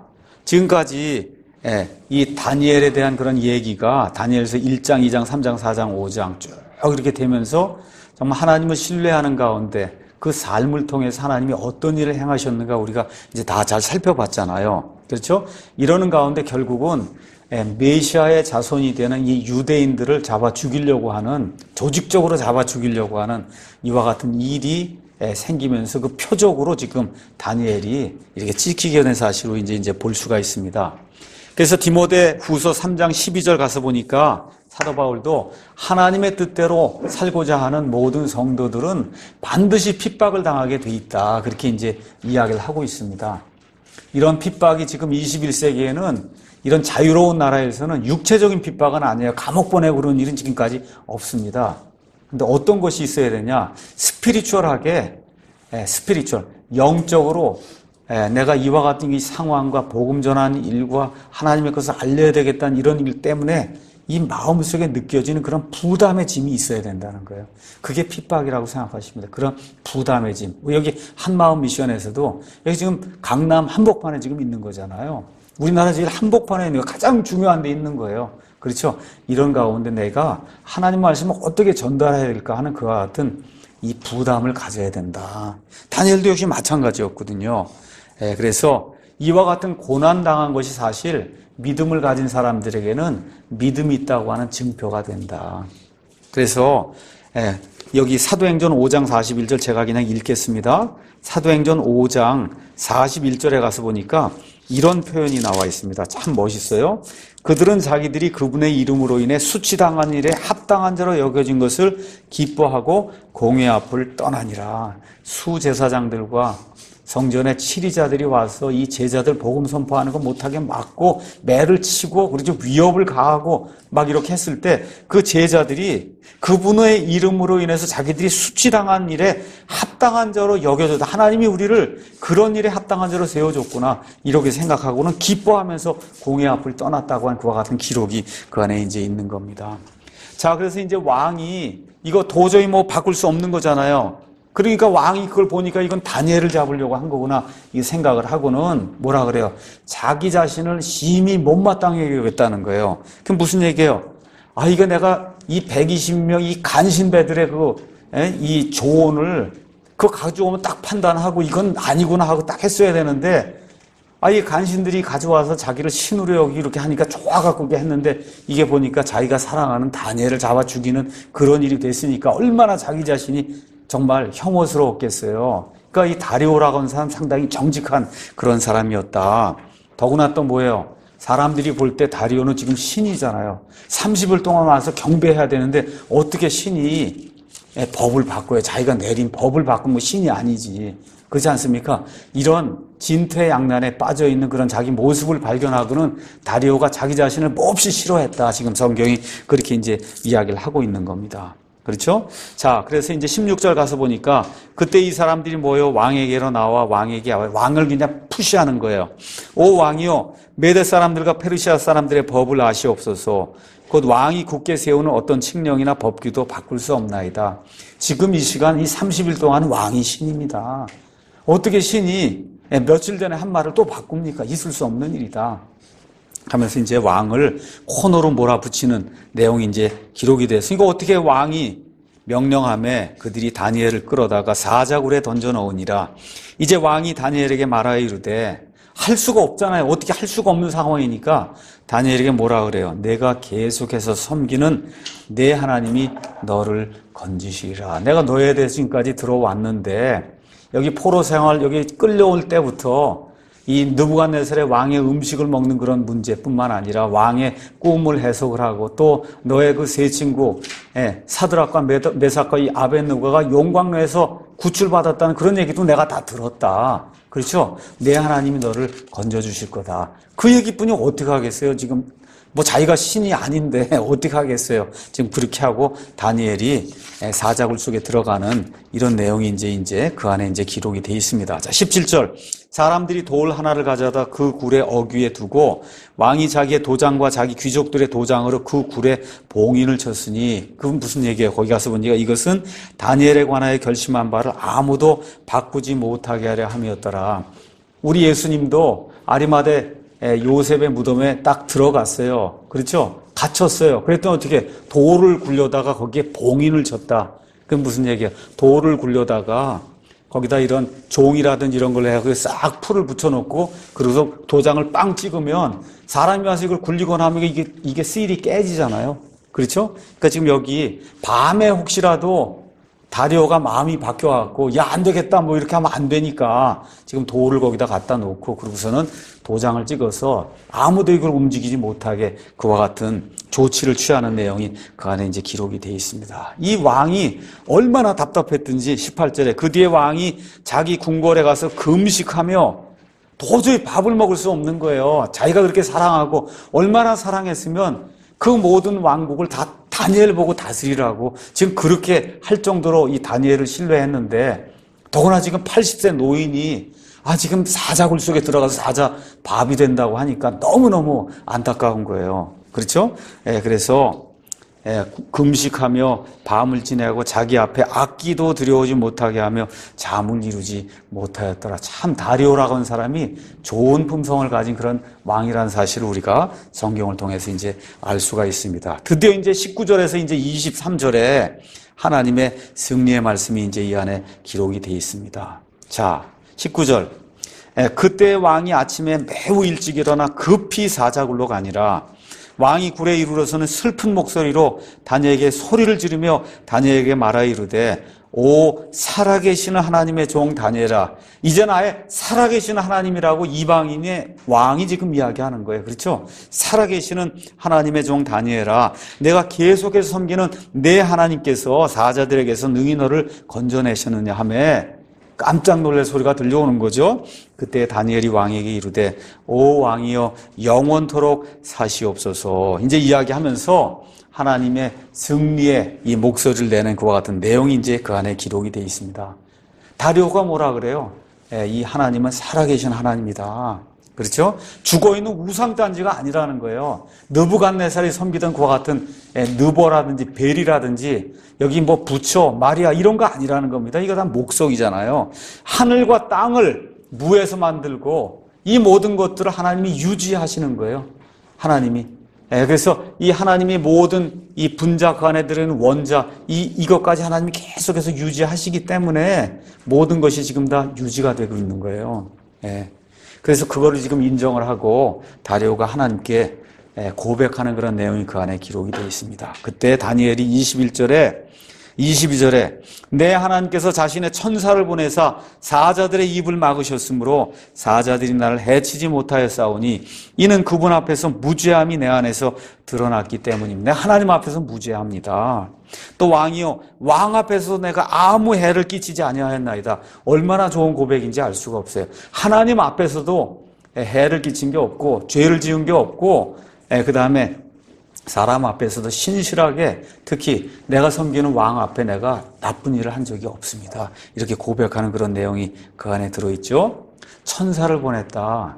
지금까지 예, 이 다니엘에 대한 그런 얘기가 다니엘서 일 장, 이 장, 삼 장, 사 장, 오 장 쭉 이렇게 되면서 정말 하나님을 신뢰하는 가운데 그 삶을 통해서 하나님이 어떤 일을 행하셨는가 우리가 이제 다 잘 살펴봤잖아요. 그렇죠? 이러는 가운데 결국은 예, 메시아의 자손이 되는 이 유대인들을 잡아 죽이려고 하는 조직적으로 잡아 죽이려고 하는 이와 같은 일이 생기면서 그 표적으로 지금 다니엘이 이렇게 찍히게 된 사실로 이제 이제 볼 수가 있습니다. 그래서 디모데 후서 삼 장 십이 절 가서 보니까 사도 바울도 하나님의 뜻대로 살고자 하는 모든 성도들은 반드시 핍박을 당하게 돼 있다. 그렇게 이제 이야기를 하고 있습니다. 이런 핍박이 지금 이십일 세기에는 이런 자유로운 나라에서는 육체적인 핍박은 아니에요. 감옥 보내고 그런 일은 지금까지 없습니다. 근데 어떤 것이 있어야 되냐? 스피리추얼하게, 예, 스피리추얼, 영적으로 예, 내가 이와 같은 이 상황과 복음 전하는 일과 하나님의 것을 알려야 되겠다는 이런 일 때문에 이 마음속에 느껴지는 그런 부담의 짐이 있어야 된다는 거예요. 그게 핍박이라고 생각하십니다. 그런 부담의 짐. 여기 한마음 미션에서도 여기 지금 강남 한복판에 지금 있는 거잖아요. 우리나라 제일 한복판에 있는 거 가장 중요한 데 있는 거예요. 그렇죠? 이런 가운데 내가 하나님 말씀을 어떻게 전달해야 될까 하는 그와 같은 이 부담을 가져야 된다. 다니엘도 역시 마찬가지였거든요. 예, 그래서 이와 같은 고난당한 것이 사실 믿음을 가진 사람들에게는 믿음이 있다고 하는 증표가 된다. 그래서 예, 여기 사도행전 오 장 사십일 절 제가 그냥 읽겠습니다. 사도행전 오 장 사십일 절에 가서 보니까 이런 표현이 나와 있습니다. 참 멋있어요. 그들은 자기들이 그분의 이름으로 인해 수치당한 일에 합당한 자로 여겨진 것을 기뻐하고 공회 앞을 떠나니라. 수제사장들과 성전에 치리자들이 와서 이 제자들 복음 선포하는 거 못하게 막고 매를 치고 그리고 위협을 가하고 막 이렇게 했을 때 그 제자들이 그분의 이름으로 인해서 자기들이 수치당한 일에 합당한 자로 여겨졌다. 하나님이 우리를 그런 일에 합당한 자로 세워줬구나. 이렇게 생각하고는 기뻐하면서 공회 앞을 떠났다고 한 그와 같은 기록이 그 안에 이제 있는 겁니다. 자, 그래서 이제 왕이 이거 도저히 뭐 바꿀 수 없는 거잖아요. 그러니까 왕이 그걸 보니까 이건 다니엘을 잡으려고 한 거구나 이 생각을 하고는 뭐라 그래요? 자기 자신을 심히 못마땅하게 여겼다는 거예요. 그럼 무슨 얘기예요? 아, 이거 내가 이 백이십 명 이 간신배들의 그, 에? 이 조언을 그거 가져오면 딱 판단하고 이건 아니구나 하고 딱 했어야 되는데 아, 이 간신들이 가져와서 자기를 신으로 여기 이렇게 하니까 좋아갖고 이렇게 했는데 이게 보니까 자기가 사랑하는 다니엘을 잡아 죽이는 그런 일이 됐으니까 얼마나 자기 자신이 정말 혐오스러웠겠어요. 그러니까 이 다리오라고 하는 사람 상당히 정직한 그런 사람이었다. 더구나 또 뭐예요? 사람들이 볼 때 다리오는 지금 신이잖아요. 삼십 일 동안 와서 경배해야 되는데 어떻게 신이 법을 바꿔요? 자기가 내린 법을 바꾸면 신이 아니지. 그렇지 않습니까? 이런 진퇴양난에 빠져있는 그런 자기 모습을 발견하고는 다리오가 자기 자신을 몹시 싫어했다. 지금 성경이 그렇게 이제 이야기를 하고 있는 겁니다. 그렇죠? 자, 그래서 이제 십육 절 가서 보니까 그때 이 사람들이 모여 왕에게로 나와 왕에게 왕을 그냥 푸시하는 거예요. 오 왕이요, 메대 사람들과 페르시아 사람들의 법을 아시옵소서. 곧 왕이 굳게 세우는 어떤 칙령이나 법규도 바꿀 수 없나이다. 지금 이 시간 이 삼십 일 동안 왕이 신입니다. 어떻게 신이 며칠 전에 한 말을 또 바꿉니까? 있을 수 없는 일이다. 하면서 이제 왕을 코너로 몰아붙이는 내용이 이제 기록이 돼서 이거 어떻게 왕이 명령함에 그들이 다니엘을 끌어다가 사자굴에 던져 넣으니라. 이제 왕이 다니엘에게 말하여 이르되 할 수가 없잖아요. 어떻게 할 수가 없는 상황이니까 다니엘에게 뭐라 그래요? 내가 계속해서 섬기는 내 하나님이 너를 건지시리라. 내가 너에 대해서 지금까지 들어왔는데 여기 포로 생활 여기 끌려올 때부터 이 느부갓네살의 왕의 음식을 먹는 그런 문제뿐만 아니라 왕의 꿈을 해석을 하고 또 너의 그 세 친구 예, 사드락과 메삭과 이 아벳느고가 용광로에서 구출받았다는 그런 얘기도 내가 다 들었다. 그렇죠? 내 하나님이 너를 건져주실 거다. 그 얘기뿐이 어떻게 하겠어요? 지금 뭐 자기가 신이 아닌데 어떻게 하겠어요? 지금 그렇게 하고 다니엘이 사자굴 속에 들어가는 이런 내용이 이제 이제 그 안에 이제 기록이 돼 있습니다. 자, 십칠 절. 사람들이 돌 하나를 가져다 그 굴의 어귀에 두고 왕이 자기의 도장과 자기 귀족들의 도장으로 그 굴에 봉인을 쳤으니 그건 무슨 얘기예요? 거기 가서 보니까 이것은 다니엘에 관하여 결심한 바를 아무도 바꾸지 못하게 하려 함이었더라. 우리 예수님도 아리마대 요셉의 무덤에 딱 들어갔어요. 그렇죠? 갇혔어요. 그랬더니 어떻게 돌을 굴려다가 거기에 봉인을 쳤다. 그건 무슨 얘기예요? 돌을 굴려다가 거기다 이런 종이라든지 이런 걸 해서 싹 풀을 붙여놓고 그래서 도장을 빵 찍으면 사람이 와서 이걸 굴리거나 하면 이게, 이게 실이 깨지잖아요. 그렇죠? 그러니까 지금 여기 밤에 혹시라도 다리오가 마음이 바뀌어갖고, 야, 안 되겠다, 뭐 이렇게 하면 안 되니까, 지금 돌을 거기다 갖다 놓고, 그러고서는 도장을 찍어서 아무도 이걸 움직이지 못하게 그와 같은 조치를 취하는 내용이 그 안에 이제 기록이 되어 있습니다. 이 왕이 얼마나 답답했든지, 십팔 절에 그 뒤에 왕이 자기 궁궐에 가서 금식하며 도저히 밥을 먹을 수 없는 거예요. 자기가 그렇게 사랑하고, 얼마나 사랑했으면 그 모든 왕국을 다 다니엘 보고 다스리라고 지금 그렇게 할 정도로 이 다니엘을 신뢰했는데, 더구나 지금 팔십 세 노인이 아 지금 사자굴 속에 들어가서 사자 밥이 된다고 하니까 너무너무 안타까운 거예요. 그렇죠? 예, 그래서 예, 금식하며 밤을 지내고 자기 앞에 악기도 들여오지 못하게 하며 잠을 이루지 못하였더라. 참 다리오라고 하는 사람이 좋은 품성을 가진 그런 왕이라는 사실을 우리가 성경을 통해서 이제 알 수가 있습니다. 드디어 이제 십구 절에서 이제 이십삼 절에 하나님의 승리의 말씀이 이제 이 안에 기록이 되어 있습니다. 자, 십구 절. 예, 그때 왕이 아침에 매우 일찍 일어나 급히 사자굴로 가니라. 왕이 굴에 이르러서는 슬픈 목소리로 다니엘에게 소리를 지르며 다니엘에게 말하 이르되, 오 살아계시는 하나님의 종 다니엘아. 이젠 아예 살아계시는 하나님이라고 이방인의 왕이 지금 이야기하는 거예요. 그렇죠? 살아계시는 하나님의 종 다니엘아, 내가 계속해서 섬기는 내 하나님께서 사자들에게서 능히 너를 건져내셨느냐 하며 깜짝 놀랄 소리가 들려오는 거죠. 그때 다니엘이 왕에게 이르되, 오 왕이여 영원토록 사시옵소서. 이제 이야기하면서 하나님의 승리의 이 목소리를 내는 그와 같은 내용이 이제 그 안에 기록이 되어 있습니다. 다리오가 뭐라 그래요? 예, 이 하나님은 살아계신 하나님이다. 그렇죠? 죽어있는 우상단지가 아니라는 거예요. 느부갓네살이 섬기던 그와 같은 느보라든지 벨이라든지 여기 뭐 부처, 마리아 이런 거 아니라는 겁니다. 이거 다 목석이잖아요. 하늘과 땅을 무에서 만들고 이 모든 것들을 하나님이 유지하시는 거예요. 하나님이. 그래서 이 하나님이 모든 이 분자 그 안에 들어있는 원자 이, 이것까지 하나님이 계속해서 유지하시기 때문에 모든 것이 지금 다 유지가 되고 있는 거예요. 예. 그래서 그거를 지금 인정을 하고 다리오가 하나님께 고백하는 그런 내용이 그 안에 기록이 되어 있습니다. 그때 다니엘이 이십일 절에 이십이 절에 내 하나님께서 자신의 천사를 보내사 사자들의 입을 막으셨으므로 사자들이 나를 해치지 못하였사오니 이는 그분 앞에서 무죄함이 내 안에서 드러났기 때문입니다. 하나님 앞에서 무죄합니다. 또 왕이요 왕 앞에서 내가 아무 해를 끼치지 아니하였나이다. 얼마나 좋은 고백인지 알 수가 없어요. 하나님 앞에서도 해를 끼친 게 없고 죄를 지은 게 없고 그 다음에 사람 앞에서도 신실하게 특히 내가 섬기는 왕 앞에 내가 나쁜 일을 한 적이 없습니다. 이렇게 고백하는 그런 내용이 그 안에 들어있죠. 천사를 보냈다.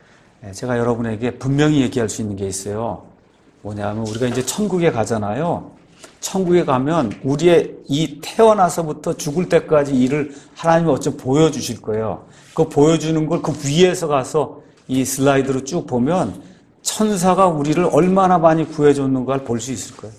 제가 여러분에게 분명히 얘기할 수 있는 게 있어요. 뭐냐면 우리가 이제 천국에 가잖아요. 천국에 가면 우리의 이 태어나서부터 죽을 때까지 일을 하나님이 어쩜 보여주실 거예요. 그 보여주는 걸 그 위에서 가서 이 슬라이드로 쭉 보면 천사가 우리를 얼마나 많이 구해줬는가를 볼 수 있을 거예요.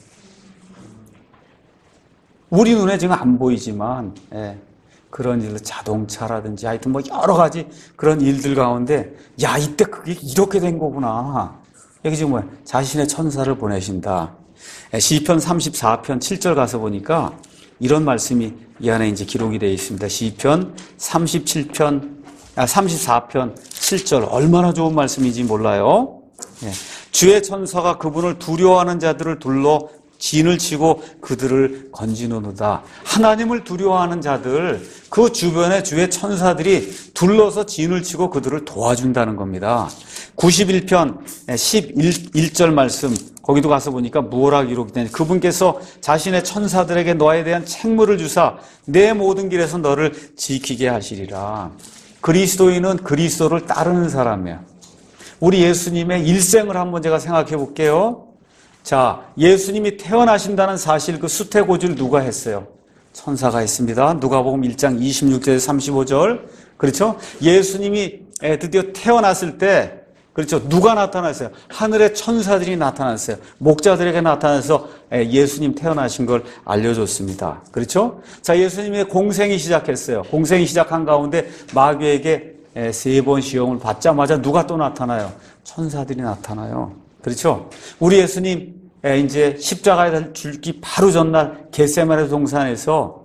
우리 눈에 지금 안 보이지만 예, 그런 일을 자동차라든지 하여튼 뭐 여러 가지 그런 일들 가운데 야 이때 그게 이렇게 된 거구나. 여기 지금 뭐야? 자신의 천사를 보내신다. 예, 시편 삼십사 편 칠 절 가서 보니까 이런 말씀이 이 안에 이제 기록이 되어 있습니다. 시편 삼십칠 편, 아, 삼십사 편 칠 절 얼마나 좋은 말씀인지 몰라요. 예. 주의 천사가 그분을 두려워하는 자들을 둘러 진을 치고 그들을 건지노도다. 하나님을 두려워하는 자들 그 주변에 주의 천사들이 둘러서 진을 치고 그들을 도와준다는 겁니다. 구십일 편 십일 절 말씀 거기도 가서 보니까 무엇라 기록이 되냐. 그분께서 자신의 천사들에게 너에 대한 책무를 주사 내 모든 길에서 너를 지키게 하시리라. 그리스도인은 그리스도를 따르는 사람이야. 우리 예수님의 일생을 한번 제가 생각해 볼게요. 자, 예수님이 태어나신다는 사실 그 수태고지를 누가 했어요? 천사가 했습니다. 누가복음 일 장 이십육 절에서 삼십오 절. 그렇죠? 예수님이 드디어 태어났을 때 그렇죠? 누가 나타났어요? 하늘의 천사들이 나타났어요. 목자들에게 나타나서 예수님 태어나신 걸 알려줬습니다. 그렇죠? 자, 예수님의 공생이 시작했어요. 공생이 시작한 가운데 마귀에게 세 번 시험을 받자마자 누가 또 나타나요? 천사들이 나타나요. 그렇죠? 우리 예수님 이제 십자가에 달릴 죽기 바로 전날 겟세마네 동산에서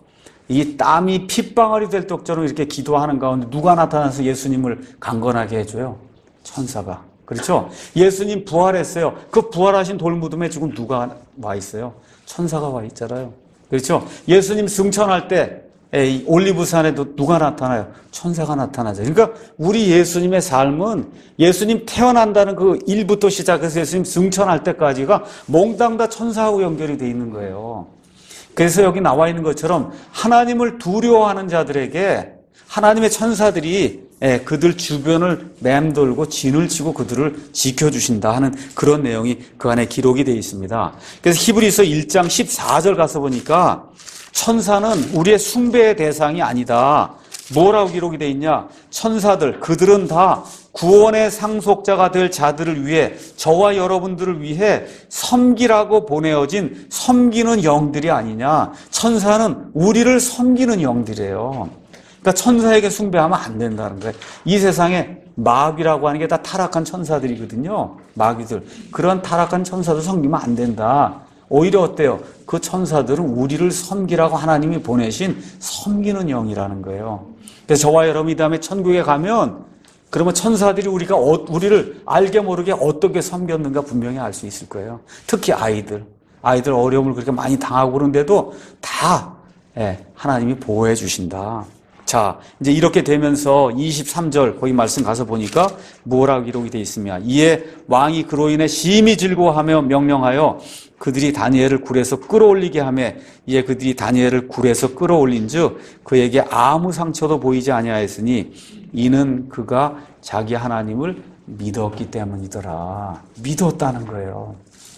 이 땀이 핏방울이 될 떡처럼 이렇게 기도하는 가운데 누가 나타나서 예수님을 강건하게 해줘요? 천사가. 그렇죠? 예수님 부활했어요. 그 부활하신 돌무덤에 지금 누가 와 있어요? 천사가 와 있잖아요. 그렇죠? 예수님 승천할 때 에이, 올리브산에도 누가 나타나요? 천사가 나타나죠. 그러니까 우리 예수님의 삶은 예수님 태어난다는 그 일부터 시작해서 예수님 승천할 때까지가 몽땅 다 천사하고 연결이 돼 있는 거예요. 그래서 여기 나와 있는 것처럼 하나님을 두려워하는 자들에게 하나님의 천사들이 그들 주변을 맴돌고 진을 치고 그들을 지켜주신다 하는 그런 내용이 그 안에 기록이 되어 있습니다. 그래서 히브리서 일 장 십사 절 가서 보니까 천사는 우리의 숭배의 대상이 아니다. 뭐라고 기록이 되어 있냐? 천사들, 그들은 다 구원의 상속자가 될 자들을 위해, 저와 여러분들을 위해 섬기라고 보내어진 섬기는 영들이 아니냐. 천사는 우리를 섬기는 영들이에요. 그러니까 천사에게 숭배하면 안 된다는 거예요. 이 세상에 마귀라고 하는 게 다 타락한 천사들이거든요. 마귀들. 그런 타락한 천사도 섬기면 안 된다. 오히려 어때요? 그 천사들은 우리를 섬기라고 하나님이 보내신 섬기는 영이라는 거예요. 그래서 저와 여러분이 다음에 천국에 가면 그러면 천사들이 우리가 어, 우리를 알게 모르게 어떻게 섬겼는가 분명히 알 수 있을 거예요. 특히 아이들. 아이들 어려움을 그렇게 많이 당하고 그러는데도 다 예, 하나님이 보호해 주신다. 자, 이제 이렇게 되면서 이십삼 절 거기 말씀 가서 보니까 뭐라고 기록이 되어 있으며 이에 왕이 그로 인해 심히 즐거워하며 명령하여 그들이 다니엘을 굴에서 끌어올리게 하며 이에 그들이 다니엘을 굴에서 끌어올린즉 그에게 아무 상처도 보이지 아니하였으니 이는 그가 자기 하나님을 믿었기 때문이더라. 믿었다는 거예요.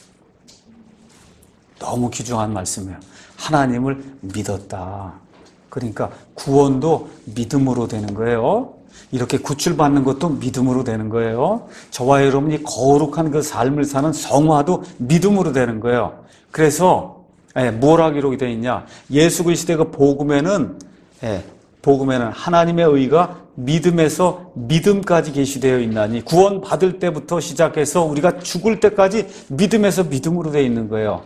너무 귀중한 말씀이에요. 하나님을 믿었다. 그러니까 구원도 믿음으로 되는 거예요. 이렇게 구출받는 것도 믿음으로 되는 거예요. 저와 여러분이 거룩한 그 삶을 사는 성화도 믿음으로 되는 거예요. 그래서 예, 뭐라 기록이 되어 있냐? 예수 그리스도의 그 복음에는 예, 복음에는 하나님의 의가 믿음에서 믿음까지 계시되어 있나니 구원 받을 때부터 시작해서 우리가 죽을 때까지 믿음에서 믿음으로 되어 있는 거예요.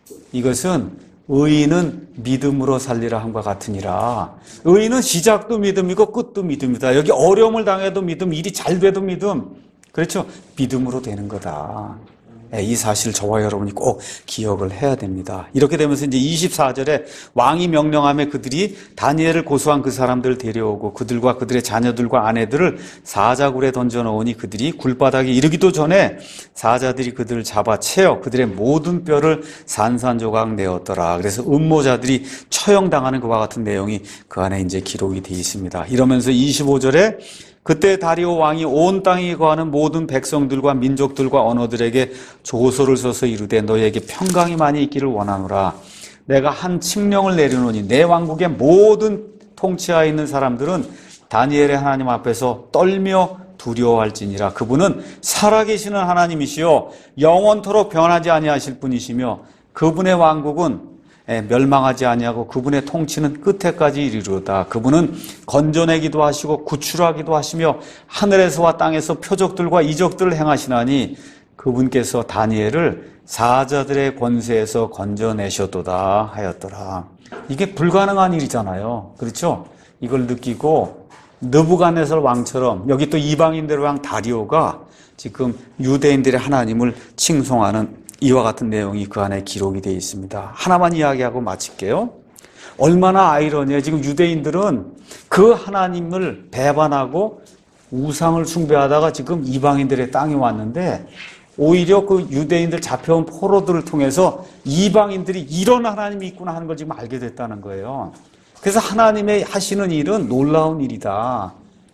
이것은 의인은 믿음으로 살리라 함과 같으니라. 의인은 시작도 믿음이고 끝도 믿음이다. 여기 어려움을 당해도 믿음, 일이 잘 돼도 믿음. 그렇죠? 믿음으로 되는 거다. 이 사실 저와 여러분이 꼭 기억을 해야 됩니다. 이렇게 되면서 이제 이십사 절에 왕이 명령하며 그들이 다니엘을 고소한 그 사람들을 데려오고 그들과 그들의 자녀들과 아내들을 사자굴에 던져놓으니 그들이 굴바닥에 이르기도 전에 사자들이 그들을 잡아 채어 그들의 모든 뼈를 산산조각 내었더라. 그래서 음모자들이 처형당하는 그와 같은 내용이 그 안에 이제 기록이 되어 있습니다. 이러면서 이십오 절에 그때 다리오 왕이 온 땅에 거하는 모든 백성들과 민족들과 언어들에게 조서를 써서 이르되 너희에게 평강이 많이 있기를 원하노라. 내가 한 칙령을 내려놓으니 내 왕국의 모든 통치하에 있는 사람들은 다니엘의 하나님 앞에서 떨며 두려워할지니라. 그분은 살아계시는 하나님이시요 영원토록 변하지 아니하실 분이시며 그분의 왕국은 멸망하지 아니하고 그분의 통치는 끝에까지 이르리로다. 그분은 건져내기도 하시고 구출하기도 하시며 하늘에서와 땅에서 표적들과 이적들을 행하시나니 그분께서 다니엘을 사자들의 권세에서 건져내셨도다 하였더라. 이게 불가능한 일이잖아요. 그렇죠? 이걸 느끼고 느부갓네살 왕처럼 여기 또 이방인들의 왕 다리오가 지금 유대인들의 하나님을 칭송하는 이와 같은 내용이 그 안에 기록이 되어 있습니다. 하나만 이야기하고 마칠게요. 얼마나 아이러니해요. 지금 유대인들은 그 하나님을 배반하고 우상을 숭배하다가 지금 이방인들의 땅에 왔는데 오히려 그 유대인들 잡혀온 포로들을 통해서 이방인들이 이런 하나님이 있구나 하는 걸 지금 알게 됐다는 거예요. 그래서 하나님의 하시는 일은 놀라운 일이다.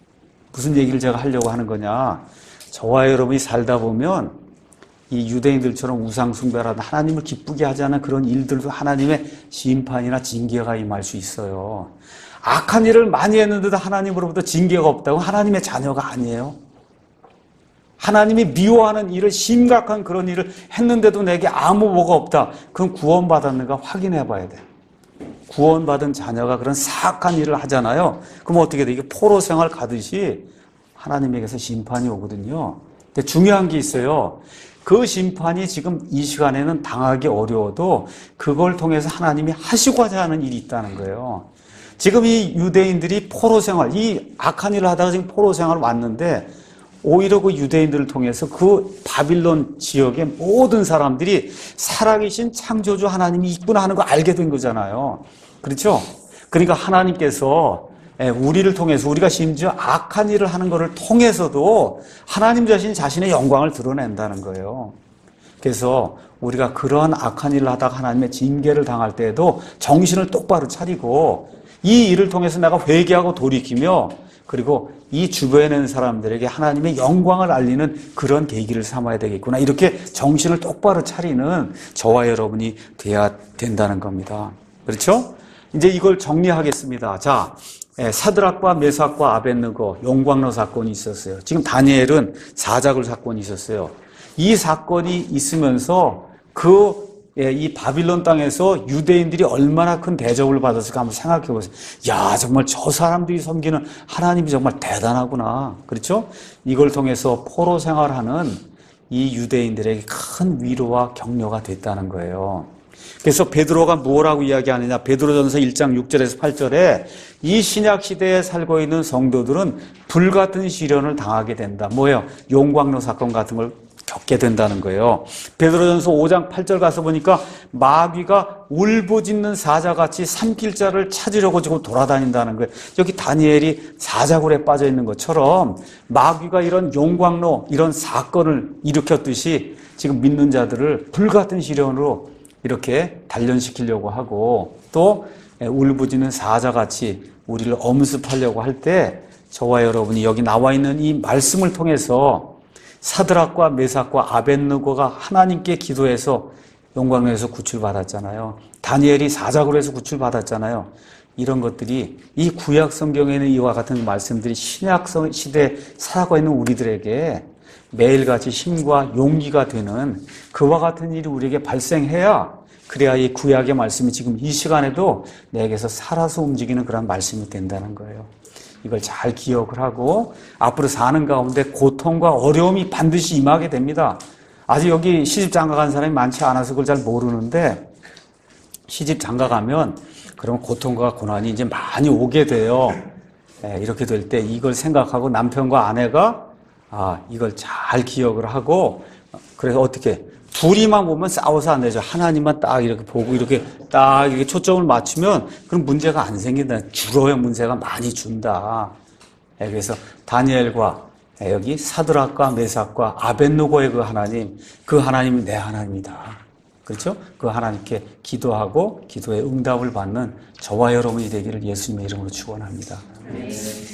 무슨 얘기를 제가 하려고 하는 거냐. 저와 여러분이 살다 보면 이 유대인들처럼 우상 숭배라든 하나님을 기쁘게 하지 않은 그런 일들도 하나님의 심판이나 징계가 임할 수 있어요. 악한 일을 많이 했는데도 하나님으로부터 징계가 없다고 하나님의 자녀가 아니에요. 하나님이 미워하는 일을 심각한 그런 일을 했는데도 내게 아무 뭐가 없다. 그건 구원받았는가 확인해 봐야 돼. 구원받은 자녀가 그런 사악한 일을 하잖아요. 그럼 어떻게 돼? 이게 포로 생활 가듯이 하나님에게서 심판이 오거든요. 근데 중요한 게 있어요. 그 심판이 지금 이 시간에는 당하기 어려워도 그걸 통해서 하나님이 하시고자 하는 일이 있다는 거예요. 지금 이 유대인들이 포로 생활, 이 악한 일을 하다가 지금 포로 생활을 왔는데 오히려 그 유대인들을 통해서 그 바빌론 지역의 모든 사람들이 살아계신 창조주 하나님이 있구나 하는 거 알게 된 거잖아요. 그렇죠? 그러니까 하나님께서 우리를 통해서 우리가 심지어 악한 일을 하는 것을 통해서도 하나님 자신이 자신의 영광을 드러낸다는 거예요. 그래서 우리가 그러한 악한 일을 하다가 하나님의 징계를 당할 때에도 정신을 똑바로 차리고 이 일을 통해서 내가 회개하고 돌이키며 그리고 이 주변에 있는 사람들에게 하나님의 영광을 알리는 그런 계기를 삼아야 되겠구나. 이렇게 정신을 똑바로 차리는 저와 여러분이 돼야 된다는 겁니다. 그렇죠? 이제 이걸 정리하겠습니다. 자, 사드락과 메삭과 아벳느고 용광로 사건이 있었어요. 지금 다니엘은 사자굴 사건이 있었어요. 이 사건이 있으면서 그 이 바빌론 땅에서 유대인들이 얼마나 큰 대접을 받았을까 한번 생각해 보세요. 야, 정말 저 사람들이 섬기는 하나님이 정말 대단하구나. 그렇죠? 이걸 통해서 포로 생활하는 이 유대인들에게 큰 위로와 격려가 됐다는 거예요. 그래서 베드로가 뭐라고 이야기하느냐. 베드로전서 일 장 육 절에서 팔 절에 이 신약 시대에 살고 있는 성도들은 불같은 시련을 당하게 된다. 뭐예요? 용광로 사건 같은 걸 겪게 된다는 거예요. 베드로전서 오 장 팔 절 가서 보니까 마귀가 울부짖는 사자같이 삼킬 자를 찾으려고 지금 돌아다닌다는 거예요. 여기 다니엘이 사자굴에 빠져 있는 것처럼 마귀가 이런 용광로 이런 사건을 일으켰듯이 지금 믿는 자들을 불같은 시련으로 이렇게 단련시키려고 하고 또 울부짖는 사자같이 우리를 엄습하려고 할 때 저와 여러분이 여기 나와 있는 이 말씀을 통해서 사드락과 메삭과 아벳느고가 하나님께 기도해서 용광로에서 구출받았잖아요. 다니엘이 사자굴에서 구출받았잖아요. 이런 것들이 이 구약 성경에 있는 이와 같은 말씀들이 신약 시대에 살아가고 있는 우리들에게 매일같이 힘과 용기가 되는 그와 같은 일이 우리에게 발생해야 그래야 이 구약의 말씀이 지금 이 시간에도 내게서 살아서 움직이는 그런 말씀이 된다는 거예요. 이걸 잘 기억을 하고 앞으로 사는 가운데 고통과 어려움이 반드시 임하게 됩니다. 아직 여기 시집 장가간 사람이 많지 않아서 그걸 잘 모르는데 시집 장가가면 그런 고통과 고난이 이제 많이 오게 돼요. 네, 이렇게 될 때 이걸 생각하고 남편과 아내가 아 이걸 잘 기억을 하고 그래서 어떻게 둘이만 보면 싸워서 안 되죠. 하나님만 딱 이렇게 보고 이렇게 딱 이렇게 초점을 맞추면 그럼 문제가 안 생긴다. 줄어야 문제가 많이 준다. 그래서 다니엘과 여기 사드락과 메삭과 아벳느고의 그 하나님, 그 하나님이 내 하나님이다. 그렇죠? 그 하나님께 기도하고 기도의 응답을 받는 저와 여러분이 되기를 예수님의 이름으로 축원합니다.